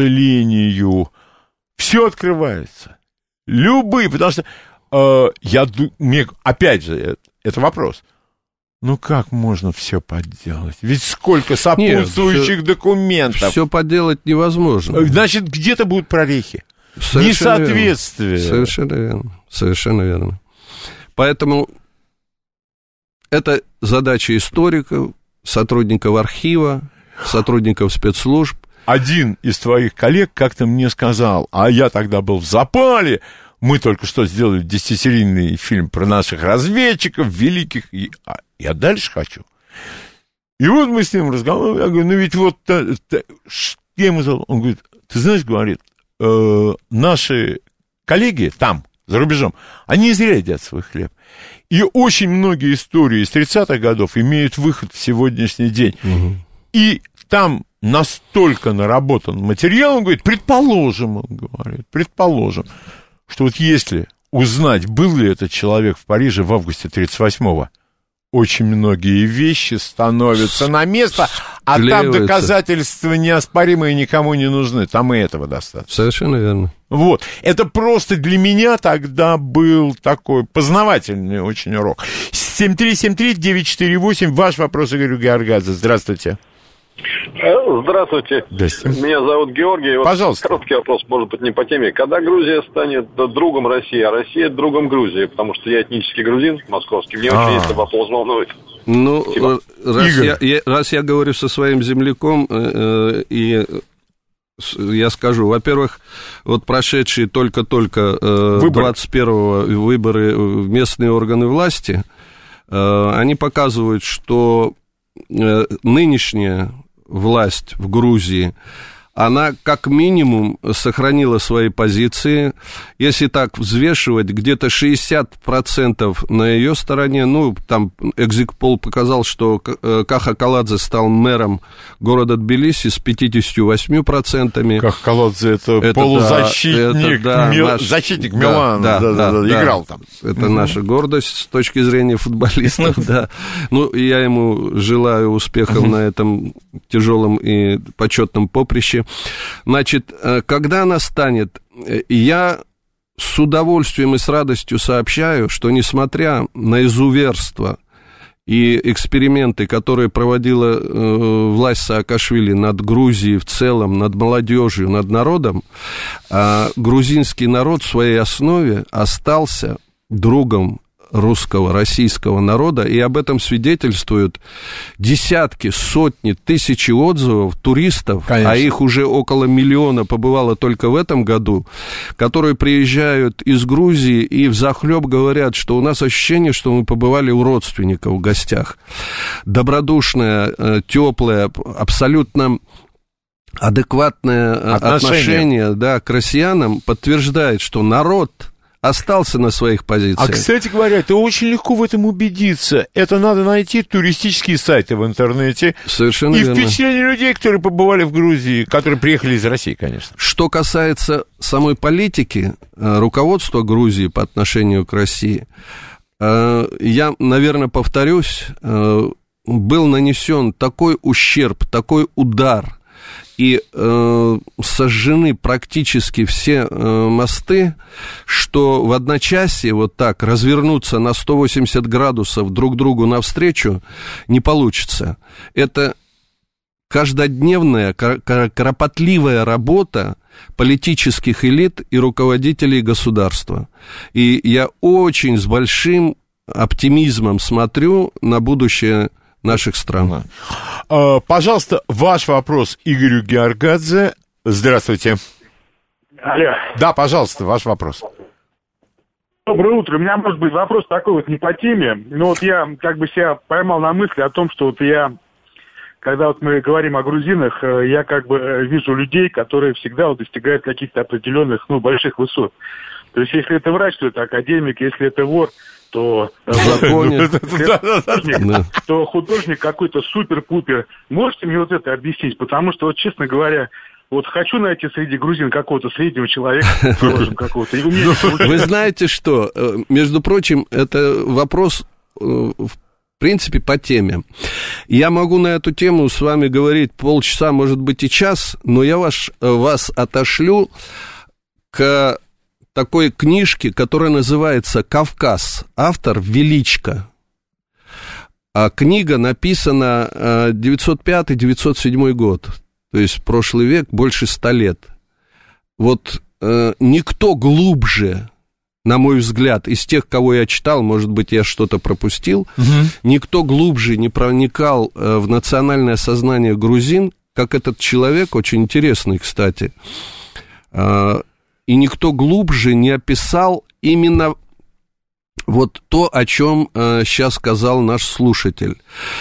все открывается. Потому что, опять же, это вопрос. Как можно все подделать? Ведь сколько сопутствующих документов. Все подделать невозможно. Значит, где-то будут прорехи. Несоответствие. Совершенно верно. Поэтому это задача историков, сотрудников архива, сотрудников спецслужб. Один из твоих коллег как-то мне сказал, а я тогда был в запале, мы только что сделали 10-серийный фильм про наших разведчиков великих, я дальше хочу. И вот мы с ним разговариваем, я говорю, ведь я ему сказал, он говорит, ты знаешь, говорит, наши коллеги там, за рубежом, они не зря едят свой хлеб. И очень многие истории из 30-х годов имеют выход в сегодняшний день. Угу. И там настолько наработан материал, он говорит, предположим, что вот если узнать, был ли этот человек в Париже в августе 1938-го, очень многие вещи становятся на место, а там доказательства неоспоримые никому не нужны, там и этого достаточно. Совершенно верно. Вот, это просто для меня тогда был такой познавательный очень урок. 7373-948, ваш вопрос, Игорю Георгадзе, здравствуйте. Здравствуйте. Меня зовут Георгий. Пожалуйста. Короткий вопрос, может быть, не по теме. Когда Грузия станет другом России, а Россия другом Грузии? Потому что я этнический грузин московский. Мне очень этот вопрос волнует. Ну, раз я говорю со своим земляком, и я скажу, во-первых, вот прошедшие только-только 21-го выборы в местные органы власти, они показывают, что нынешняя власть в Грузии, она как минимум сохранила свои позиции. Если так взвешивать, где-то 60% на ее стороне. Ну, там экзит-пол показал, что Каха Каладзе стал мэром города Тбилиси с 58%. Каха Каладзе это полузащитник, защитник Милана, играл там. Это наша гордость с точки зрения футболистов, да. Ну, я ему желаю успехов на этом тяжелом и почетном поприще. Значит, когда она станет, я с удовольствием и с радостью сообщаю, что несмотря на изуверство и эксперименты, которые проводила власть Саакашвили над Грузией в целом, над молодежью, над народом, грузинский народ в своей основе остался другом русского, российского народа, и об этом свидетельствуют десятки, сотни, тысячи отзывов туристов, конечно, а их уже около 1 миллиона побывало только в этом году, которые приезжают из Грузии и взахлеб говорят, что у нас ощущение, что мы побывали у родственников в гостях. Добродушное, теплое, абсолютно адекватное отношение, да, к россиянам подтверждает, что народ остался на своих позициях. А, кстати говоря, это очень легко в этом убедиться. Это надо найти туристические сайты в интернете. Совершенно и верно. впечатление людей, которые побывали в Грузии, которые приехали из России, конечно. Что касается самой политики, руководства Грузии по отношению к России, я, наверное, повторюсь, был нанесен такой ущерб, такой удар, и сожжены практически все мосты, что в одночасье вот так развернуться на 180 градусов друг другу навстречу не получится. Это каждодневная, кропотливая работа политических элит и руководителей государства. И я очень с большим оптимизмом смотрю на будущее наших стран. Пожалуйста, ваш вопрос Игорю Георгадзе. Здравствуйте. Алло. Да, пожалуйста, ваш вопрос. Доброе утро. У меня, может быть, вопрос такой вот не по теме. Но вот я как бы себя поймал на мысли о том, что вот я, когда вот мы говорим о грузинах, я как бы вижу людей, которые всегда вот достигают каких-то определенных, больших высот. То есть, если это врач, то это академик, если это вор, то то художник какой-то супер-пупер. Можете мне вот это объяснить? Потому что, вот, честно говоря, вот хочу найти среди грузин какого-то среднего человека, какого-то. Вы знаете что? Между прочим, это вопрос, в принципе, по теме. Я могу на эту тему с вами говорить полчаса, может быть, и час, но я вас отошлю к такой книжки, которая называется «Кавказ». Автор Величко. А книга написана 905-907 год, то есть прошлый век, больше 100 лет. Вот никто глубже, на мой взгляд, из тех, кого я читал, может быть, я что-то пропустил, никто глубже не проникал в национальное сознание грузин, как этот человек, очень интересный, кстати, и никто глубже не описал именно вот то, о чем сейчас сказал наш слушатель.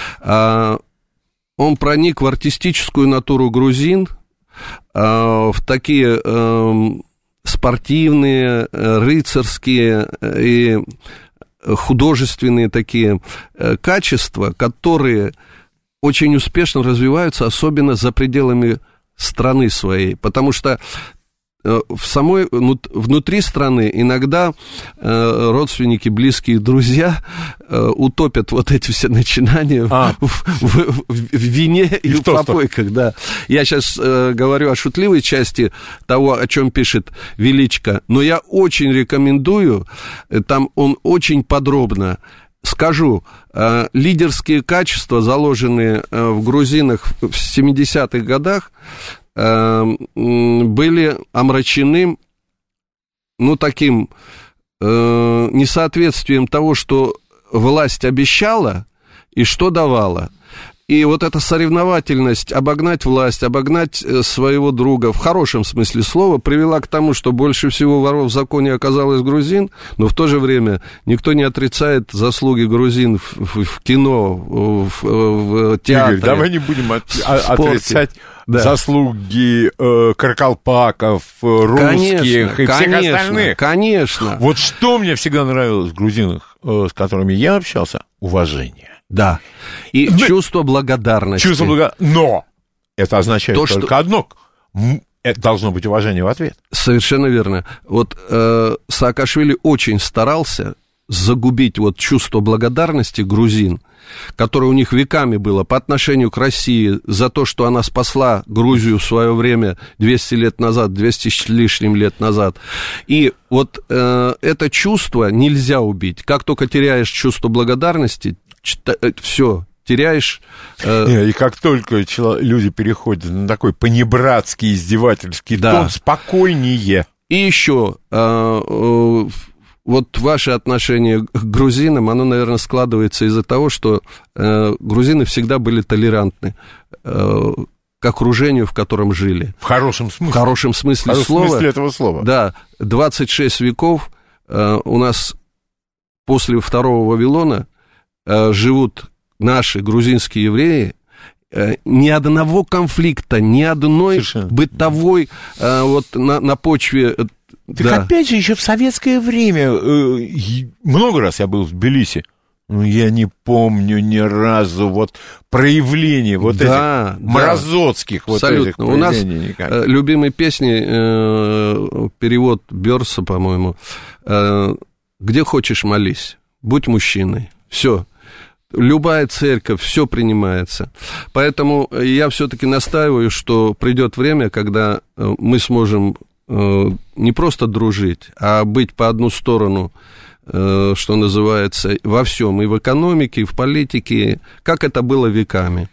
Он проник в артистическую натуру грузин, в такие спортивные, рыцарские и художественные такие качества, которые очень успешно развиваются, особенно за пределами страны своей, потому что внутри страны иногда родственники, близкие, друзья утопят вот эти все начинания в вине и в попойках, да. Я сейчас говорю о шутливой части того, о чем пишет Величко, но я очень рекомендую, там он очень подробно скажу, лидерские качества, заложенные в грузинах в 70-х годах, были омрачены, таким несоответствием того, что власть обещала и что давала. И вот эта соревновательность, обогнать власть, обогнать своего друга, в хорошем смысле слова, привела к тому, что больше всего воров в законе оказалось грузин, но в то же время никто не отрицает заслуги грузин в кино, в театре. Игорь, давай не будем отрицать заслуги каракалпаков, русских и всех остальных. Конечно. Вот что мне всегда нравилось в грузинах, с которыми я общался, уважение. Да, и чувство благодарности. Но это означает только одно. Это должно быть уважение в ответ. Совершенно верно. Вот Саакашвили очень старался загубить вот чувство благодарности грузин, которое у них веками было по отношению к России за то, что она спасла Грузию в свое время 200 лет назад, 200 с лишним лет назад. И вот это чувство нельзя убить. Как только теряешь чувство благодарности, все, теряешь... И как только люди переходят на такой понебратский, издевательский тон, спокойнее. И еще, вот ваше отношение к грузинам, оно, наверное, складывается из-за того, что грузины всегда были толерантны к окружению, в котором жили. В хорошем смысле. В хорошем смысле слова. В смысле этого слова. Да, 26 веков у нас после Второго Вавилона живут наши грузинские евреи, ни одного конфликта, ни одной совершенно бытовой вот на почве... Так опять же, еще в советское время, много раз я был в Тбилиси, но я не помню ни разу вот проявления вот этих мразотских вот этих проявлений. У нас любимой песни, перевод Бёрса, по-моему, «Где хочешь молись, будь мужчиной». Все. Любая церковь, все принимается. Поэтому я все-таки настаиваю, что придет время, когда мы сможем не просто дружить, а быть по одну сторону, что называется, во всем, и в экономике, и в политике, как это было веками.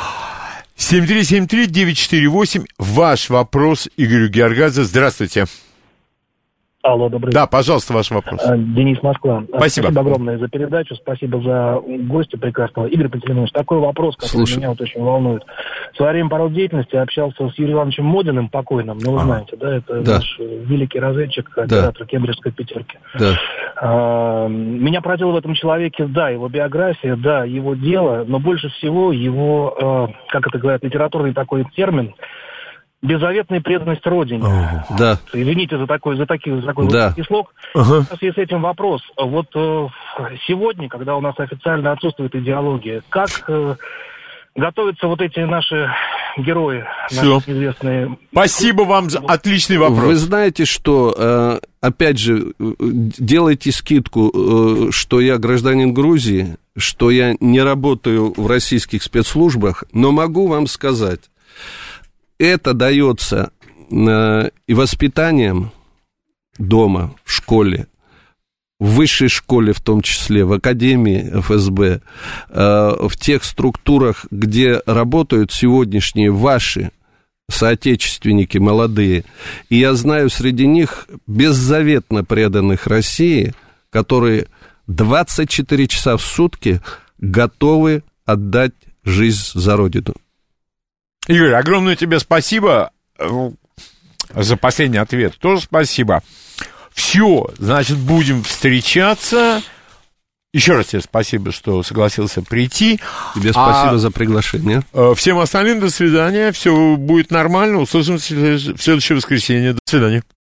7373948, ваш вопрос Игорю Георгадзе. Здравствуйте. Алло, добрый день. Да, пожалуйста, ваш вопрос. Денис, Москва. Спасибо. Спасибо огромное за передачу, спасибо за гостя прекрасного. Игорь Пантелеймонович, такой вопрос, который меня вот очень волнует. В свое время по роду деятельности общался с Юрием Ивановичем Модиным, покойным, вы знаете, да, это наш великий разведчик, оператор Кембриджской пятерки. Да. Меня поразило в этом человеке, его биография, его дело, но больше всего его, как это говорят, литературный такой термин, беззаветная преданность Родине. Да. Извините за такой высокий слог. Сейчас есть с этим вопрос. Вот сегодня, когда у нас официально отсутствует идеология, как готовятся вот эти наши герои, наши известные... Спасибо вам за отличный вопрос. Вы знаете, что, опять же, делайте скидку, что я гражданин Грузии, что я не работаю в российских спецслужбах, но могу вам сказать, это дается и воспитанием дома, в школе, в высшей школе в том числе, в академии ФСБ, в тех структурах, где работают сегодняшние ваши соотечественники молодые. И я знаю среди них беззаветно преданных России, которые 24 часа в сутки готовы отдать жизнь за Родину. Игорь, огромное тебе спасибо за последний ответ. Тоже спасибо. Все, значит, будем встречаться. Еще раз тебе спасибо, что согласился прийти. Тебе спасибо за приглашение. Всем остальным до свидания. Все будет нормально. Услышимся в следующее воскресенье. До свидания.